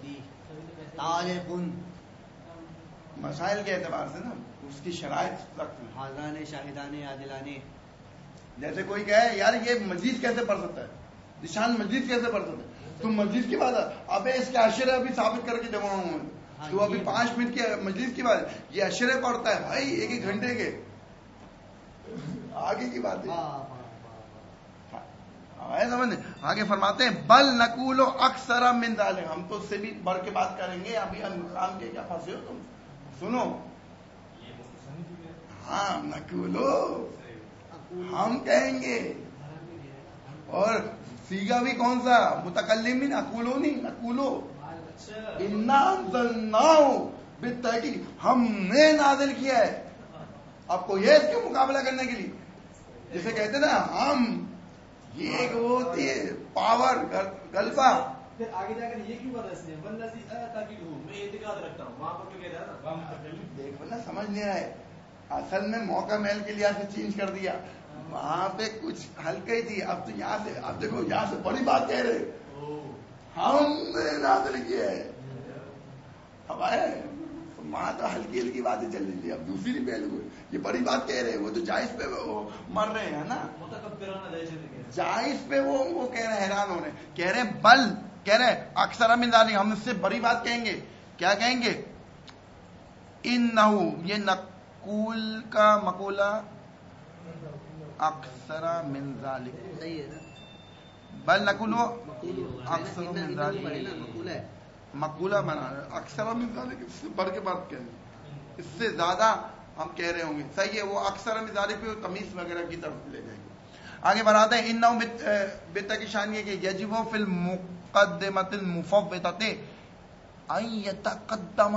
Speaker 1: مسائل کے اعتبار سے نا, اس کی شرائط سخت ہیں.
Speaker 2: حاضرانے شاہدانے عادلانے.
Speaker 1: جیسے کوئی کہے یار یہ مجلس کیسے پڑھ سکتا ہے, نشان مجلس کیسے پڑھ سکتا ہے, تم مجلس کی بات ہے, ابھی اس کے اشرے ابھی ثابت کر کے دواؤں ہوں, تو ابھی 5 منٹ کی مجلس کی بات ہے, یہ اشرے پڑھتا ہے بھائی 1 گھنٹے کے آگے کی بات ہے. سمجھ آگے فرماتے ہیں بل نقول اکثر من ذالک, ہم تو اس سے بھی بڑھ کے بات کریں گے. ابھی ہم کام کے کیا پھنسے ہو تم, سنو. ہاں نقولو ہم کہیں گے, اور سیگا بھی کون سا متکلمین, اقولو نہیں, نقولو. انا انزلناہ بالتحقیق, ہم نے نازل کیا ہے. آپ کو یہ اس کے مقابلہ کرنے کے لیے, جسے کہتے نا ہم, یہ ایک وہ ہوتی ہے پاور غلبہ.
Speaker 3: پھر آگے جا کر یہ کیوں کر رہے ہیں والذی اعتقد میں اعتقاد رکھتا ہوں, وہاں پر کیا کہہ رہا ہے نا,
Speaker 1: دیکھو نا سمجھ نہیں آئے. اصل میں موقع محل کے لحاظ سے چینج کر دیا, وہاں پہ کچھ ہلکا ہی تھی, اب تو یہاں سے, اب دیکھو یہاں سے بڑی بات کہہ رہے ہم نے نازل کیا ہے. اب آئے وہاں تو ہلکی ہلکی باتیں چل رہی تھی, اب دوسری پہلو یہ بڑی بات کہہ رہے, وہ تو جائز پہ وہ مر رہے ہیں نا, جائز پہ وہ کہہ رہے ہیں, حیران ہو رہے ہیں. کہہ رہے ہیں بل, کہہ رہے ہیں اکثر من ذالک, ہم اس سے بڑی بات کہیں گے. کیا کہیں گے؟ انہو, یہ نقول کا مقولہ اکثر من ذالک,
Speaker 2: صحیح ہے نا,
Speaker 1: بل نقولو اکثر من ذالک, مقولہ بنا اکثر من ذالک, اس سے بڑھ کے بات کہیں گے, اس سے زیادہ ہم کہہ رہے ہوں گے. صحیح ہے, وہ اکثر من ذالک پہ تمیز وغیرہ کی طرف لے جائیں گے. آگے بڑھاتے ہیں انہو بتا کی شان یہ کہ یجب فی المقدمۃ المفوضۃ ان یتقدم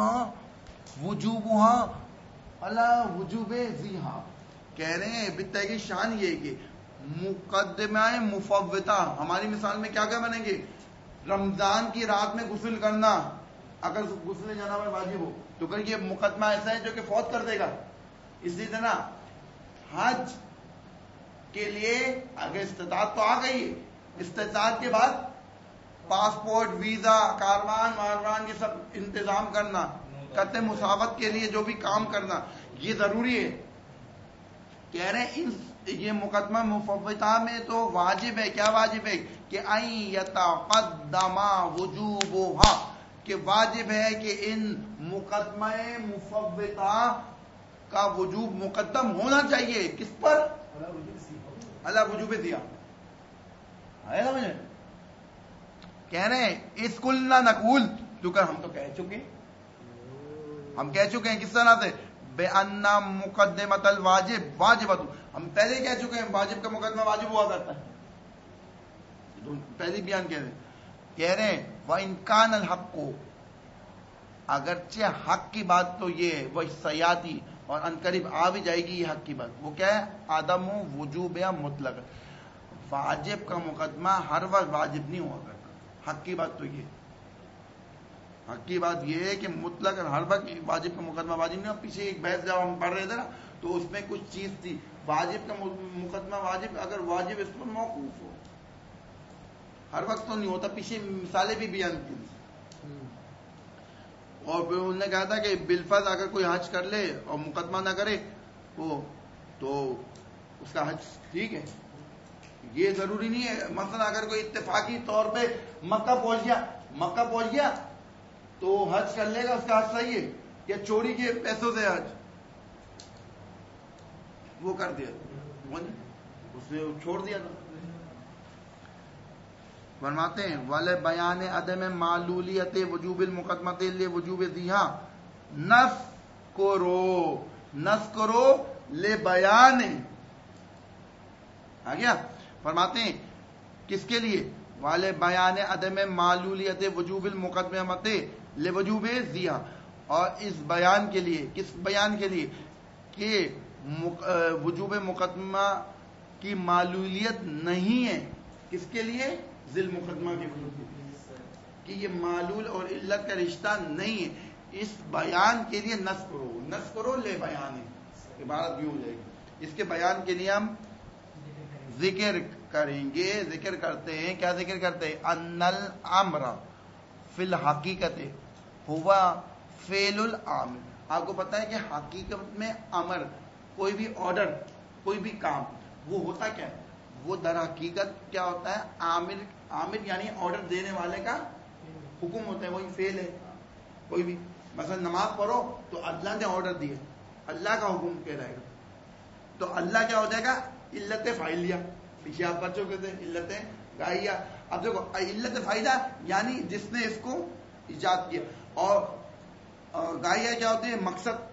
Speaker 1: وجوبها علی وجوب ذیھا. کہہ رہے ہیں بتا کی شان یہ کہ مقدمہ مفوضہ, ہماری مثال میں کیا کیا بنیں گے؟ رمضان کی رات میں غسل کرنا, اگر غسل جنابہ واجب ہو تو کہ یہ مقدمہ ایسا ہے جو کہ فوت کر دے گا. اسی طرح حج کے لیے اگر استطاعت تو آ گئی ہے, استطاعت کے بعد پاسپورٹ, ویزا, کاروان ماروان, یہ سب انتظام کرنا, قطع مساوت کے لیے جو بھی کام کرنا, یہ ضروری ہے. کہہ رہے ہیں یہ مقدمہ مفوضہ میں تو واجب ہے. کیا واجب ہے؟ کہ ان یتقدم وجوبها, کہ واجب ہے کہ ان مقدمہ مفوضہ کا وجوب مقدم ہونا چاہیے. کس پر؟ اللہ وجوب دیا ہے نا مجھے. کہہ رہے ہیں اس کل نہ نقول, تو کر ہم تو کہہ چکے, ہم کہہ چکے ہیں کس طرح سے بے انا مقدمۃ الواجب واجبۃ، ہم پہلے کہہ چکے ہیں واجب کا مقدمہ واجب ہوا کرتا ہے، پہلی بیان کہہ رہے ہیں وَإِنْ كَانَ الْحَقُّ، اگرچہ حق کی بات تو یہ ہے وہ سیاتی اور انقریب آ بھی جائے گی یہ حق کی بات، وہ کیا ہے عدم وجوب یا مطلق، واجب کا مقدمہ ہر وقت واجب نہیں ہوا کرتا، حق کی بات تو یہ، حق کی بات یہ ہے کہ مطلق ہر وقت واجب کا مقدمہ واجب نہیں ہوا۔ پیچھے ایک بحث جب ہم پڑھ رہے تھے نا تو اس میں کچھ چیز تھی، واجب کا مقدمہ واجب اگر واجب اس پر موقوف ہو، ہر وقت تو نہیں ہوتا، پیچھے مثالیں بھی بیان کی، اور پھر انہوں نے کہا تھا کہ بالفرض اگر کوئی حج کر لے اور مقدمہ نہ کرے وہ تو اس کا حج ٹھیک ہے، یہ ضروری نہیں ہے۔ مثلا اگر کوئی اتفاقی طور پہ مکہ پہنچ گیا تو حج کر لے گا، اس کا حج صحیح ہے، یا چوری کے پیسوں سے حج وہ کر دیا، اس نے چھوڑ دیا تھا۔ فرماتے ہیں والے بیان عدم معلولیت وجوب المقدمۃ لوجوب ذیھا نذکرو لے بیان، آ گیا۔ فرماتے ہیں کس کے لیے والے بیان عدم معلولیت وجوب المقدمۃ لوجوب ذیھا، اور اس بیان کے لیے، کس بیان کے لیے کہ وجوب مقدمہ کی معلولیت نہیں ہے، کس کے لیے ذیل مقدمہ کے وجود کہ یہ معلول اور علت کا رشتہ نہیں ہے، اس بیان کے لیے نص کرو لے بیان ہے، عبارت یوں ہو جائے گی، اس کے بیان کے لیے ہم ذکر کریں گے۔ ذکر کرتے ہیں، کیا ذکر کرتے ہیں؟ ان الامر فی الحقیقت ہوا فعل العامر، آپ کو پتہ ہے کہ حقیقت میں امر، کوئی بھی آرڈر، کوئی بھی کام، وہ ہوتا کیا ہے؟ وہ در حقیقت کیا ہوتا ہے؟ عامر یعنی آرڈر دینے والے کا حکم ہوتا ہے، وہی فعل ہے۔ کوئی بھی مثلا نماز پڑھو تو اللہ نے آرڈر دیا، اللہ کا حکم کہلائے گا، تو اللہ کیا ہو جائے گا؟ علت فاعلیہ، پیچھے آپ پڑھ چکے تھے علت غائیہ۔ اب دیکھو علت فائدہ یعنی جس نے اس کو ایجاد کیا، اور غائیہ کیا ہوتی ہے؟ مقصد۔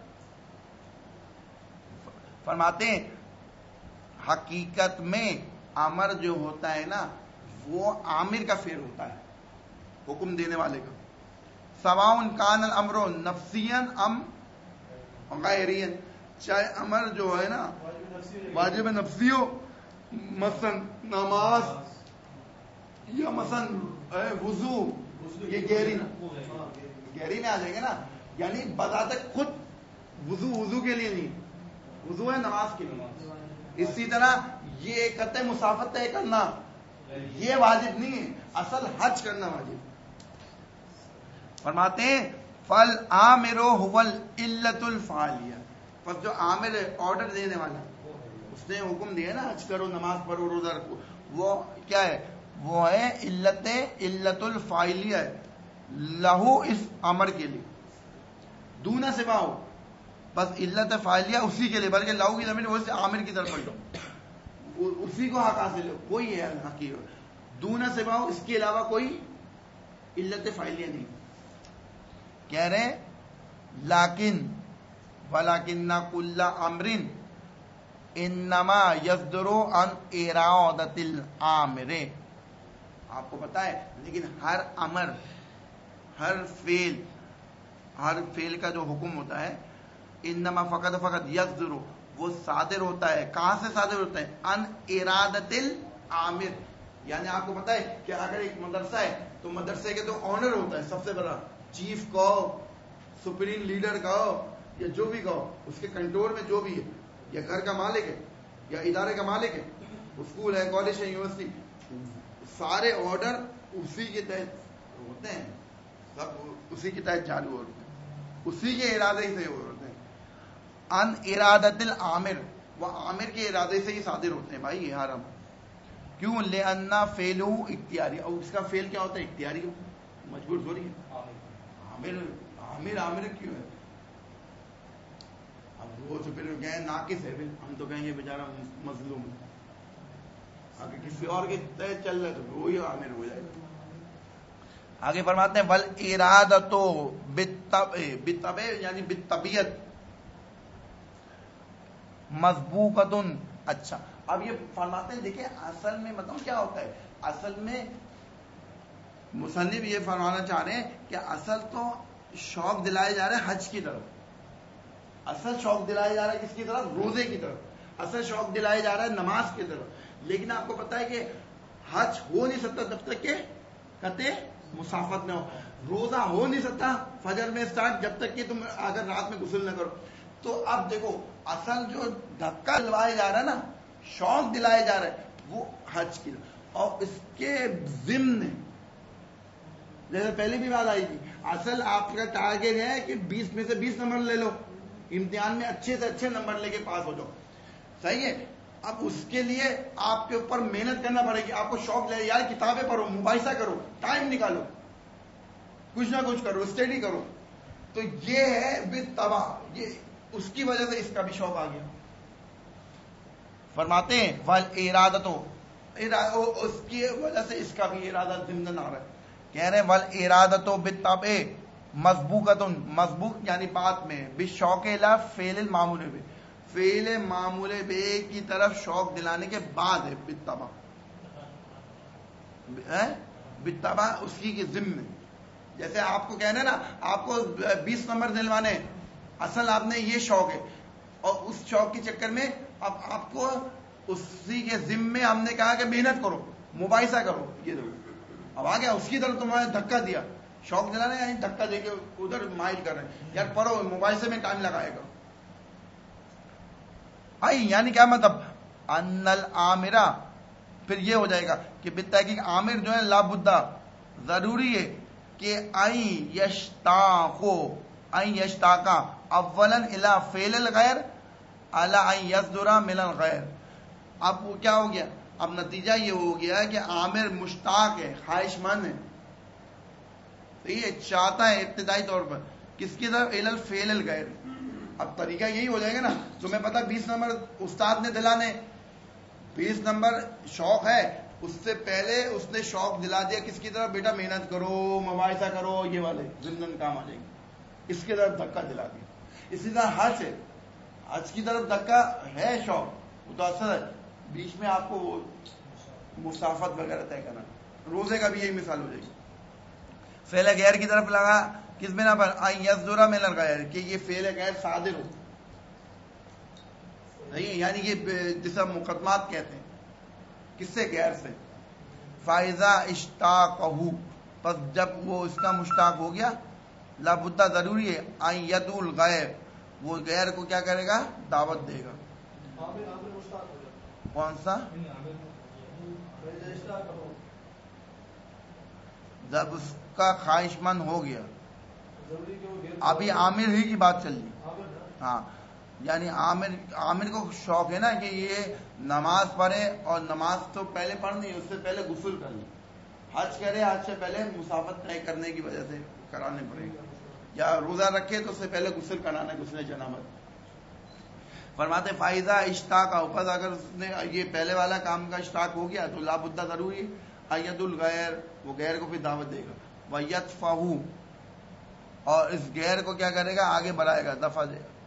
Speaker 1: فرماتے ہیں حقیقت میں امر جو ہوتا ہے نا وہ عامر کا فعل ہوتا ہے، حکم دینے والے کا، سواء کان الامر نفسیا ام غیریا، چاہے امر جو ہے نا واجب نفسی ہو، مثلا نماز یا مثلا وضو، یہ گہری میں آ جائے گا نا، یعنی بذات خود وضو کے لیے نہیں، وضو ہے نماز کے لیے۔ اسی طرح یہ قطع مسافت طے کرنا یہ واجب نہیں ہے، اصل حج کرنا واجب۔ فرماتے ہیں فل عامر هو العلت الفاعلیہ، پس جو عامر آرڈر دینے والا، اس نے حکم دیا نا حج کرو، نماز پڑھو، روزہ رکھو، وہ کیا ہے؟ وہ ہے علت الفاعلیہ ہے، لہو اس امر کے لیے، دون سوا ہو، بس علت فاعلیہ اسی کے لیے، بلکہ لہو کی زمین وہ سے عامر کی طرف پڑھو، اسی کو حق حاصل ہو، وہی ہے حقیقت، دون سوا ہو، اس کے علاوہ کوئی علت فاعلیہ نہیں۔ کہہ رہے لیکن ولکن کل امر انما یصدر عن ارادۃ العامر، آپ کو پتا ہے لیکن ہر امر، ہر فعل کا جو حکم ہوتا ہے، انما فقط یصدر، وہ صادر ہوتا ہے، کہاں سے صادر ہوتا ہے؟ ان ارادۃ العامر، یعنی آپ کو پتا ہے کہ اگر ایک مدرسہ ہے تو مدرسے کے تو آنر ہوتا ہے، سب سے بڑا چیف کہو، سپریم لیڈر کہو، یا جو بھی کہو، اس کے کنٹرول میں جو بھی ہے، یا گھر کا مالک ہے یا ادارے کا مالک ہے، اسکول ہے، کالج ہے، یونیورسٹی، سارے آرڈر اسی کے تحت ہوتے ہیں، سب اسی کے تحت چالو ہوتے ہیں، اسی کے ارادے سے ہوتے ہیں۔ ان ارادت العامر، وہ عامر کے ارادے سے ہی صادر ہوتے ہیں بھائی یہ حرام، کیوں؟ لأن فعلہ اختیاری، اور اس کا فعل کیا ہوتا ہے؟ اختیاری، مجبور تھوڑی ہے۔ عامر کیوں ہے؟ اب وہ تو پھر کہیں ناقص ہے، پھر ہم تو کہیں گے بیچارہ مظلوم ہے، اگر کسی اور کے تحت چل رہا ہے تو وہی عامر ہو جائے گا۔ آگے فرماتے ہیں ول ارادتو بالطبع یعنی بالطبیعت مسبوقتن. اچھا اب یہ فرماتے ہیں دیکھیں اصل میں مطلب کیا ہوتا ہے, اصل میں مصنف یہ فرمانا چاہ رہے ہیں کہ اصل تو شوق دلائے جا رہے ہیں حج کی طرف, اصل شوق دلایا جا رہا ہے کس کی طرف, روزے کی طرف, اصل شوق دلایا جا رہا ہے نماز کی طرف. لیکن آپ کو پتا ہے کہ حج ہو نہیں سکتا جب تک کہ قطع مسافت نہ ہو, روزہ ہو نہیں سکتا فجر میں اسٹارٹ جب تک کہ تم اگر رات میں غسل نہ کرو. تو اب دیکھو اصل جو دھکا دلوایا جا رہا ہے نا, شوق دلایا جا رہا ہے وہ حج کی, اور اس کے ضمن جیسے پہلے بھی بات آئی تھی, اصل آپ کا ٹارگیٹ ہے کہ 20 میں سے 20 نمبر لے لو, امتحان میں اچھے سے اچھے نمبر لے کے پاس ہو جاؤ, صحیح ہے. اب اس کے لیے آپ کے اوپر محنت کرنا پڑے گی, آپ کو شوق لے یار کتابیں پڑھو, مباحثہ کرو, ٹائم نکالو, کچھ نہ کچھ کرو, اسٹڈی کرو. تو یہ ہے بالطبع, یہ اس کی وجہ سے اس کا بھی شوق آ گیا. فرماتے ہیں ول ارادتو, اس کی وجہ سے اس کا بھی ارادہ ضمن آ رہا ہے. کہہ رہے ہیں ول ارادتو بالطبع مسبوقتن, مسبوق یعنی بات میں بالشوق الی فعل المعمول به, فعل معمول به کی طرف شوق دلانے کے بعد ہے بالطبع, بالطبع اس کی ضمن. جیسے آپ کو کہنا ہے نا آپ کو 20 نمبر دلوانے, اصل آپ نے یہ شوق ہے, اور اس شوق کے چکر میں اب آپ کو اسی کے ذمے ہم نے کہا کہ محنت کرو, مباحثہ کرو. یہ اب آ گیا اس کی طرف تمہیں دھکا دیا, شوق دلانے یعنی دھکا دے کے ادھر مائل کر رہے ہیں, یار پڑھو, مباحثے میں ٹائم لگائے گا. یعنی کیا مطلب, ان العامرہ, پھر یہ ہو جائے گا کہ بالتحقیق عامر جو ہے لابدہ ضروری ہے کہ این یشتاقا اولا الی فعل الغیر الی ان یصدر من الغیر. اب وہ کیا ہو گیا, اب نتیجہ یہ ہو گیا کہ عامر مشتاق ہے, خواہش مند ہے, یہ چاہتا ہے ابتدائی طور پر کس کی طرف, الی الفعل الغیر. اب طریقہ یہی ہو جائے گا نا, تمہیں پتا 20 نمبر استاد نے دلانے, 20 نمبر شوق ہے, اس سے پہلے اس نے شوق دلا دیا کس کی طرف, بیٹا محنت کرو, مباحثہ کرو, یہ والے ضمن کام آ جائیں گے, اس کی طرف دھکا دلا دیا. اسی طرح حج ہے, حج کی طرف دھکا ہے شوق, وہ تو اثر ہے, بیچ میں آپ کو مسافت وغیرہ طے کرنا. روزے کا بھی یہی مثال ہو جائے گی, فعل غیر کی طرف لگا کس بنا پر, ان یصدر من الغیر, کہ یہ فعل غیر صادر ہو, نہیں یعنی یہ جسے مقدمات کہتے ہیں, کس سے, غیر سے. فائزہ اشتاقہ, پس جب وہ اس کا مشتاق ہو گیا, لابدہ ضروری ہے, ان یدعو الغیر, وہ غیر کو کیا کرے گا, دعوت دے گا. کون سا, جب اس کا خواہش مند ہو گیا, ابھی عامر ہی کی بات چل رہی, ہاں یعنی عامر کو شوق ہے نا کہ یہ نماز پڑھے, اور نماز تو پہلے پڑھنی, اس سے پہلے غسل کر لیں. حج کرے, حج سے پہلے مسافت طے کرنے کی وجہ سے کرانے پڑے گا, یا روزہ رکھے تو اس سے پہلے غسل کرانا, غسل جنابت. فرماتے فائزہ اشتاق اوپر, اگر اس نے یہ پہلے والا کام کا اشتاق ہو گیا تو لابدہ ضروری ایت الغیر, وہ غیر کو پھر دعوت دے گا. ویدفعہ, اور اس غیر کو کیا کرے گا, آگے بڑھائے گا, دفع دے گا.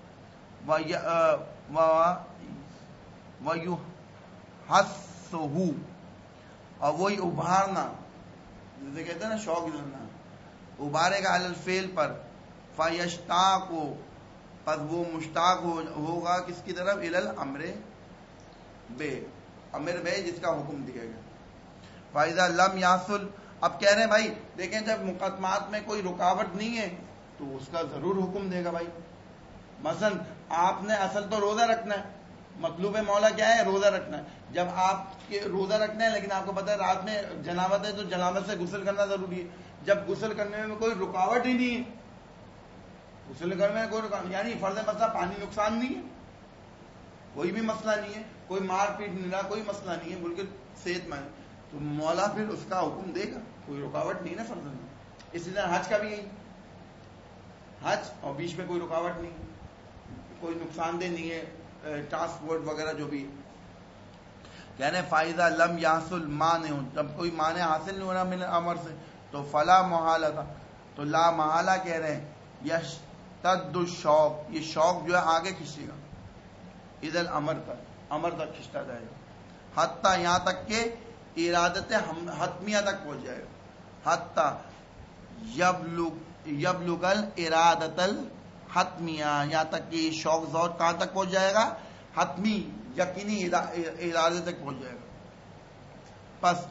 Speaker 1: وَيُحَسُّهُ, اور وہی ابھارنا, جسے کہتے ہیں نا شوق دلانا, ابھارے گا علی الفعل پر. فَيَشْتَاقُ, پس وہ مشتاق ہوگا کس کی طرف, الی الامر بے, امر بے جس کا حکم دیا گیا. فَإِذَا لَمْ يَحْصُلْ, اب کہہ رہے ہیں بھائی دیکھیں جب مقدمات میں کوئی رکاوٹ نہیں ہے تو اس کا ضرور حکم دے گا. بھائی مثلا آپ نے اصل تو روزہ رکھنا ہے, مطلوب مولا کیا ہے, روزہ رکھنا ہے. جب آپ کے روزہ رکھنا ہے لیکن آپ کو پتا ہے رات میں جنابت ہے تو جنابت سے غسل کرنا ضروری ہے. جب غسل کرنے میں کوئی رکاوٹ ہی نہیں ہے, غسل کرنے میں کوئی رکاوٹ, یعنی فرض مسئلہ پانی نقصان نہیں ہے, کوئی بھی مسئلہ نہیں ہے, کوئی مار پیٹ نہیں رہا, کوئی مسئلہ نہیں ہے, بلکہ صحت مند, تو مولا پھر اس کا حکم دے گا, کوئی رکاوٹ نہیں نا فرض میں. اسی طرح حج کا بھی یہی, حج اور بیچ میں کوئی رکاوٹ نہیں, کوئی نقصان دہ نہیں ہے, ٹرانسپورٹ وغیرہ جو بھی. کہنے فائدہ لم یحصل مانع, جب کوئی مانع حاصل نہیں ہو رہا من امر سے, تو فلا محالہ، تو لا محالہ کہہ رہے ہیں یشتد الشوق، یہ شوق جو ہے آگے کھینچے گا، ادھر امر تک کھینچتا جائے گا، حتیٰ یہاں تک کہ ارادت حتمیہ تک پہنچ جائے گا، حتیٰ یبلغ الارادت الحتمیہ، یہاں تک کہ یہ شوق ذوق کہاں تک پہنچ جائے گا؟ حتمی یقینی ارادے تک پہنچ جائے گا. پس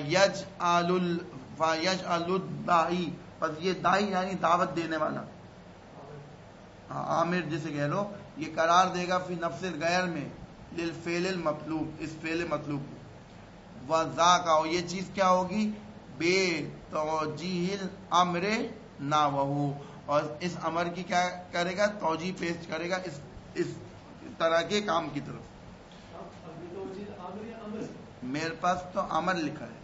Speaker 1: فیجعل الداعی، پس یہ داعی یعنی دعوت دینے والا، عامر جسے کہہ لو، یہ قرار دے گا فی نفس الغیر میں للفعل المطلوب، اس فعل مطلوب کو، وذاک، اور یہ چیز کیا ہوگی؟ بے توجیہ الامر نحوہ، اور اس امر کی کیا کرے گا؟ توجیہ پیش کرے گا اس طرح کے کام کی طرف. میرے پاس تو امر لکھا ہے،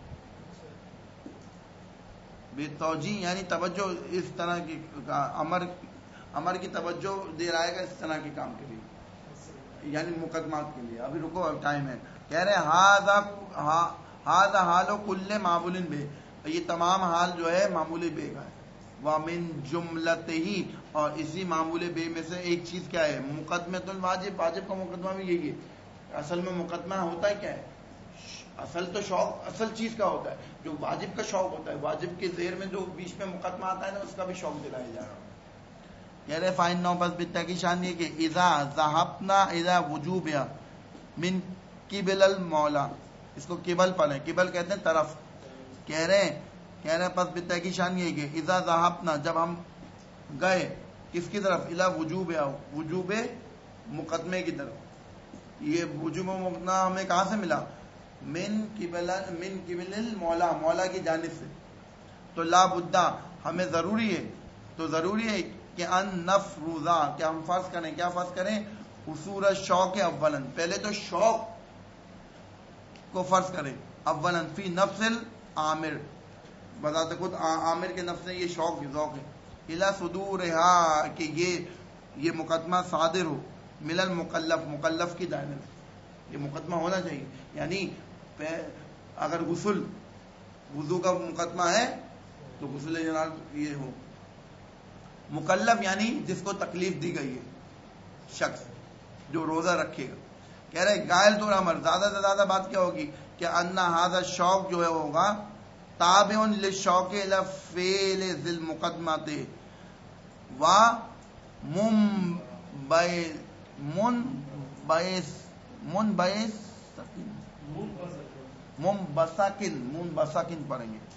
Speaker 1: بے توجیہ یعنی توجہ اس طرح کی، امر کی توجہ دے رہا ہے گا اس طرح کے کام کے لیے، یعنی مقدمات کے لیے. ابھی رکو، اب ٹائم ہے. کہہ رہے ہاذا حال کل معمول بے، یہ تمام حال جو ہے معمول بے کا ہے. ومن جملتہ، اور اسی معمول بے میں سے ایک چیز کیا ہے؟ مقدمۃ الواجب، واجب کا مقدمہ بھی یہی ہے. اصل میں مقدمہ ہوتا ہے کیا ہے؟ اصل تو شوق اصل چیز کا ہوتا ہے، جو واجب کا شوق ہوتا ہے، واجب کے زیر میں جو بیچ میں مقدمہ آتا ہے نا، اس کا بھی شوق دلایا جا رہا ہے. کہہ رہے فائن نو بس بتا کی شان یہ کہ اذا ذهبنا اذا وجوبیا من قبل المولا، اس کو قبل پڑھیں، قبل کہتے ہیں طرف. کہہ رہے پس بتا کی شان یہ کہ اذا ذهبنا، جب ہم گئے کس کی طرف؟ الا وجوبیا، وجوب مقدمے کی طرف. یہ وجوب مقدمہ ہمیں کہاں سے ملا؟ من قبل المولا، مولا کی جانب سے. تو لا بدہ، ہمیں ضروری ہے کہ ان نفرضا، کہ ہم فرض کریں. کیا فرض کریں؟ حصول الشوق اولا، پہلے تو شوق کو فرض کریں اولا فی نفس العامر، بذات خود عامر کے نفس میں یہ شوق ذوق ہے. الا صدورہا، کہ یہ مقدمہ صادر ہو من المکلف، مکلف کی جانب سے یہ مقدمہ ہونا چاہیے. یعنی اگر وضو کا مقدمہ ہے تو غسل جناب یہ ہو. مکلف یعنی جس کو تکلیف دی گئی ہے، شخص جو روزہ رکھے گا. کہہ رہے غائل تو امر، زیادہ سے زیادہ بات کیا ہوگی کہ ان ھذا شوق جو ہے ہوگا تابع للشوق الی فعل ذی المقدمات و منبثقن پڑھیں گے،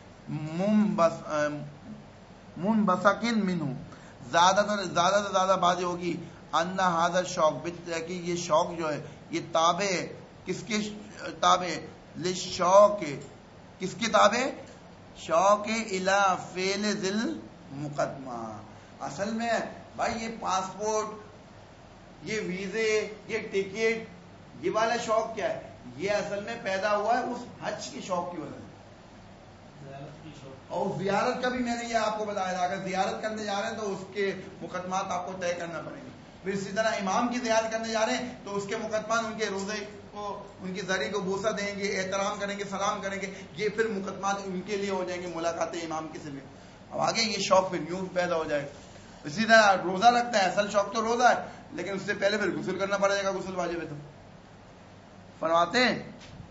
Speaker 1: منبثقن منہ. زیادہ سے زیادہ بات یہ ہوگی ان ھذا الشوق، کہ یہ شوق جو ہے یہ تابع، کس کے تابع؟ للشوق، کس کے تابع؟ شوق الی فعل ذی المقدمہ. اصل میں بھائی یہ پاسپورٹ، یہ ویزے، یہ ٹکٹ، یہ والا شوق کیا ہے؟ یہ اصل میں پیدا ہوا ہے اس حج کے شوق کی وجہ سے. اور زیارت کا بھی میں نے یہ آپ کو بتایا تھا، اگر زیارت کرنے جا رہے ہیں تو اس کے مقدمات آپ کو طے کرنا پڑیں گے. پھر اسی طرح امام کی زیارت کرنے جا رہے ہیں تو اس کے مقدمات، ان کے روزے کو، ان کی زری کو بوسہ دیں گے، احترام کریں گے، سلام کریں گے، یہ پھر مقدمات ان کے لیے ہو جائیں گے، ملاقات امام کے سے. اب آگے یہ شوق پھر یوں پیدا ہو جائے. اسی طرح روزہ رکھتا ہے، اصل شوق تو روزہ ہے، لیکن اس سے پہلے پھر غسل کرنا پڑے گا، غسل واجب ہے. تو فرماتے ہیں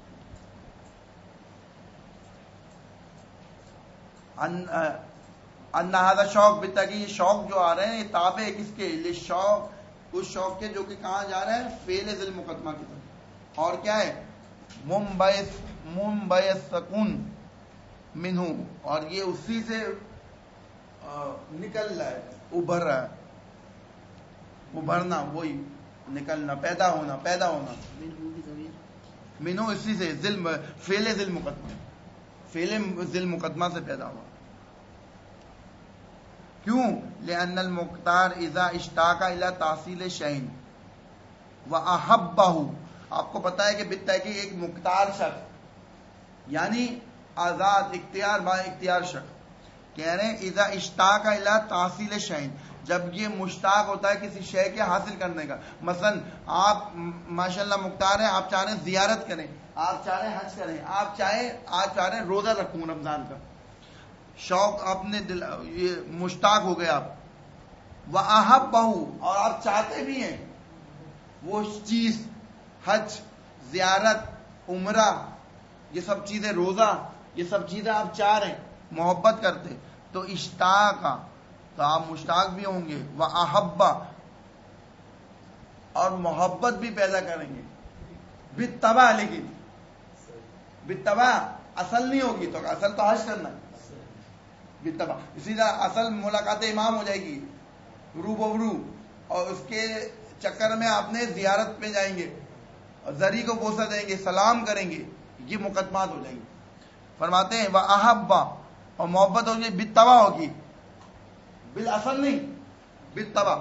Speaker 1: ان ھذا شوق، بتاکہ یہ شوق جو آ رہے ہیں یہ تابع کس کے؟ للشوق، اس شوق کے جو کہ کہاں جا رہا ہے؟ فعل ذی المقدمہ کی طرف. اور کیا ہے؟ منبثقن منہ، اور یہ اسی سے نکل رہا ہے، ابھر رہا ہے. ابھرنا وہی نکلنا، پیدا ہونا. منہ اسی سے فعل ذی المقدمہ، فعل ذی المقدمہ سے پیدا ہوا. کیوں؟ لأن المختار اذا اشتاق الى تحصیل شیء واحبہ، آپ کو پتا ہے کہ بالتحقیق ایک مختار شخص یعنی آزاد، اختیار با اختیار شخص، کہہ رہے ہیں اذا اشتاق الى تحصیل شیء، جب یہ مشتاق ہوتا ہے کسی شے کے حاصل کرنے کا. مثلا آپ ماشاءاللہ مختار ہیں، آپ چاہ رہے ہیں زیارت کریں، آپ چاہ رہے ہیں حج کریں، آپ چاہ رہے ہیں روزہ رکھوں رمضان کا. شوق اپنے دل یہ مشتاق ہو گئے آپ. وَأَحَبَّهُ اور آپ چاہتے بھی ہیں وہ چیز، حج، زیارت، عمرہ، یہ سب چیزیں، روزہ، یہ سب چیزیں آپ چاہ رہے ہیں، محبت کرتے، تو اشتاق، تو آپ مشتاق بھی ہوں گے. وَأَحَبَّ اور محبت بھی پیدا کریں گے. بالتبع، لیکن بالتبع اصل نہیں ہوگی، تو اصل تو حج کرنا ہے. بالتبع اسی طرح اصل ملاقات امام ہو جائے گی رو برو، اور اس کے چکر میں آپ نے زیارت پہ جائیں گے اور زری کو بوسہ دیں گے، سلام کریں گے، یہ مقدمات ہو جائیں گے. فرماتے ہیں وَأَحَبَّ اور محبت ہوگی، بالتبع ہوگی، بالاصل نہیں، بالتبع.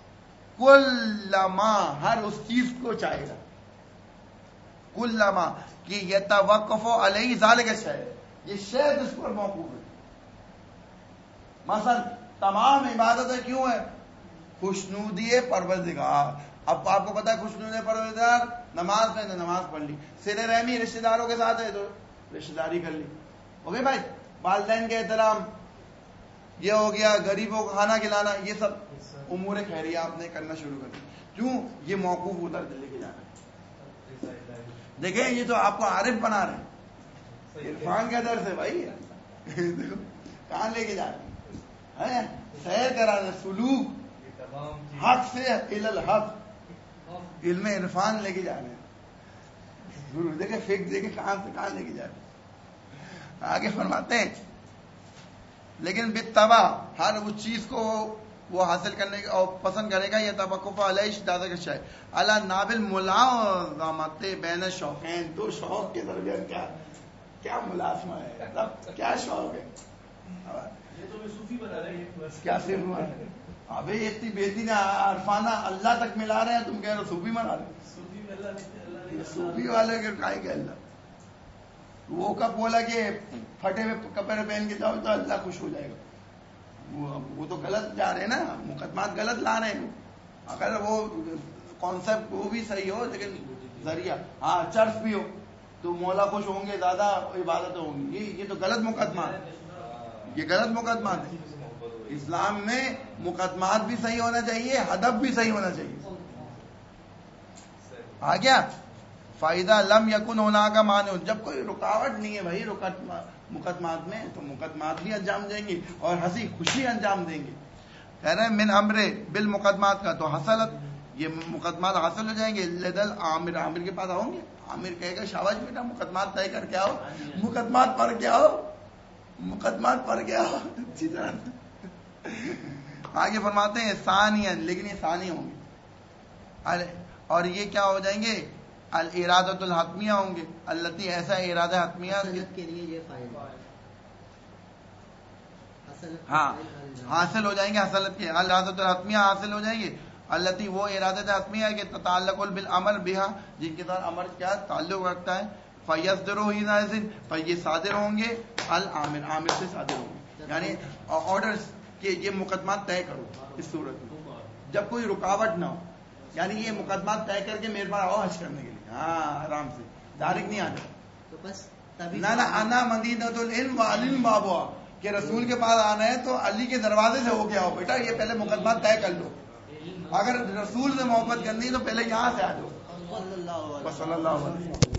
Speaker 1: کلما ہر اس چیز کو چاہے گا، کلما کہ یتوقف علیہ ذالک الشیء، یہ شے جس پر موقوف ہے. مثلا تمام عبادتیں کیوں ہیں؟ خوشنودی پروردگار. اب آپ کو پتا ہے خوشنودی پروردگار، نماز میں نے نماز پڑھ لی. صلہ رحمی رشتہ داروں کے ساتھ ہے تو رشتہ داری کر لی. ہو گئے بھائی. والدین کے احترام، یہ ہو گیا. غریبوں کو کھانا کھلانا، یہ سب امور خیریہ آپ نے کرنا شروع کر دی. کیوں؟ یہ موقوف ادھر لے کے جانا ہے. دیکھیں یہ تو آپ کو عارف بنا رہے ہیں، عرفان کے در سے بھائی. دیکھو کہاں لے کے جا رہے ہیں، سیر کرانا، سلوک حق سے الی الحق، علم عرفان لے کے جا رہے ہیں. گرو دیکھیں فکر دیکھیں کہاں سے کہاں لے کے جا رہے ہیں. آگے فرماتے ہیں لیکن بالتبع ہر اس چیز کو وہ حاصل کرنے کا اور پسند کرے گا. یہ توقف علیہ اشتداد کا شے اللہ نابل ملازمت بین شوقین، دو شوق کے درمیان کیا ملازمہ ہے، کیا شوق ہے.
Speaker 3: یہ تو صوفی بنا رہے ہیں.
Speaker 1: کیا صرف ہوا ہے ابھی اتنی بیٹی نے عرفانہ اللہ تک ملا رہے ہیں، تم کہہ رہے ہو صوفی بنا رہے ہیں.
Speaker 3: صوفی میں اللہ
Speaker 1: صوفی والے کے کائے کہ اللہ وہ کب بولا کہ پھٹے ہوئے کپڑے پہن کے جاؤ تو اللہ خوش ہو جائے گا. وہ تو غلط جا رہے ہیں نا، مقدمات غلط لا رہے ہیں. اگر وہ کانسیپٹ وہ بھی صحیح ہو لیکن ذریعہ ہاں چرچ بھی ہو تو مولا خوش ہوں گے، زیادہ عبادتیں ہوں گی. یہ تو غلط مقدمات ہے، یہ غلط مقدمات ہے. اسلام میں مقدمات بھی صحیح ہونا چاہیے، ہدف بھی صحیح ہونا چاہیے. آ گیا فائدہ لم یکن ہونا کا معنی، جب کوئی رکاوٹ نہیں ہے بھائی مقدمات میں، تو مقدمات بھی انجام دیں گے اور ہنسی خوشی انجام دیں گے. کہہ رہے ہیں من امر بالمقدمات کا، تو حصلت یہ مقدمات حاصل ہو جائیں گے. لدل عامر، عامر کے پاس آؤں گے، عامر کہے گا شاباش بیٹا مقدمات طے کر کے آؤ، مقدمات پڑھ کے آؤ، مقدمات پڑھ کے آؤ. اچھی طرح آگے فرماتے ہیں ثانیاً، لیکن یہ ثانی ہوں گے اور یہ کیا ہو جائیں گے؟ الارادۃ الحتمیہ ہوں گے. التی ایسا ارادہ حتمیہ
Speaker 2: کے لیے یہ فائدہ
Speaker 1: ہاں حاصل ہو جائیں گے. حصلت کے الارادۃ الحتمیہ حاصل ہو جائیں گے. التی وہ ارادت حتمیہ ہے کہ تتعلق بالامر بہا، جن کے ساتھ امر کیا تعلق رکھتا ہے. فیصدروا حینئذ، پر یہ صادر ہوں گے العامر، عامر سے صادر ہوں گے. یعنی آرڈرز کہ یہ مقدمات طے کرو. اس صورت میں جب کوئی رکاوٹ نہ ہو، یعنی یہ مقدمات طے کر کے میرے پاس آؤ حج کرنے کے لیے، ہاں آرام سے ڈائریکٹ نہیں آنا.
Speaker 2: تو بس
Speaker 1: نہ انا مدینۃ العلم وعلم بابها، کہ رسول کے پاس آنا ہے تو علی کے دروازے سے ہو کے آؤ بیٹا، یہ پہلے مقدمات طے کر لو. اگر رسول سے محبت کرنی ہے تو پہلے یہاں سے آ جاؤ.
Speaker 2: صلی اللہ علیہ وسلم.
Speaker 1: صلی اللہ علیہ وسلم.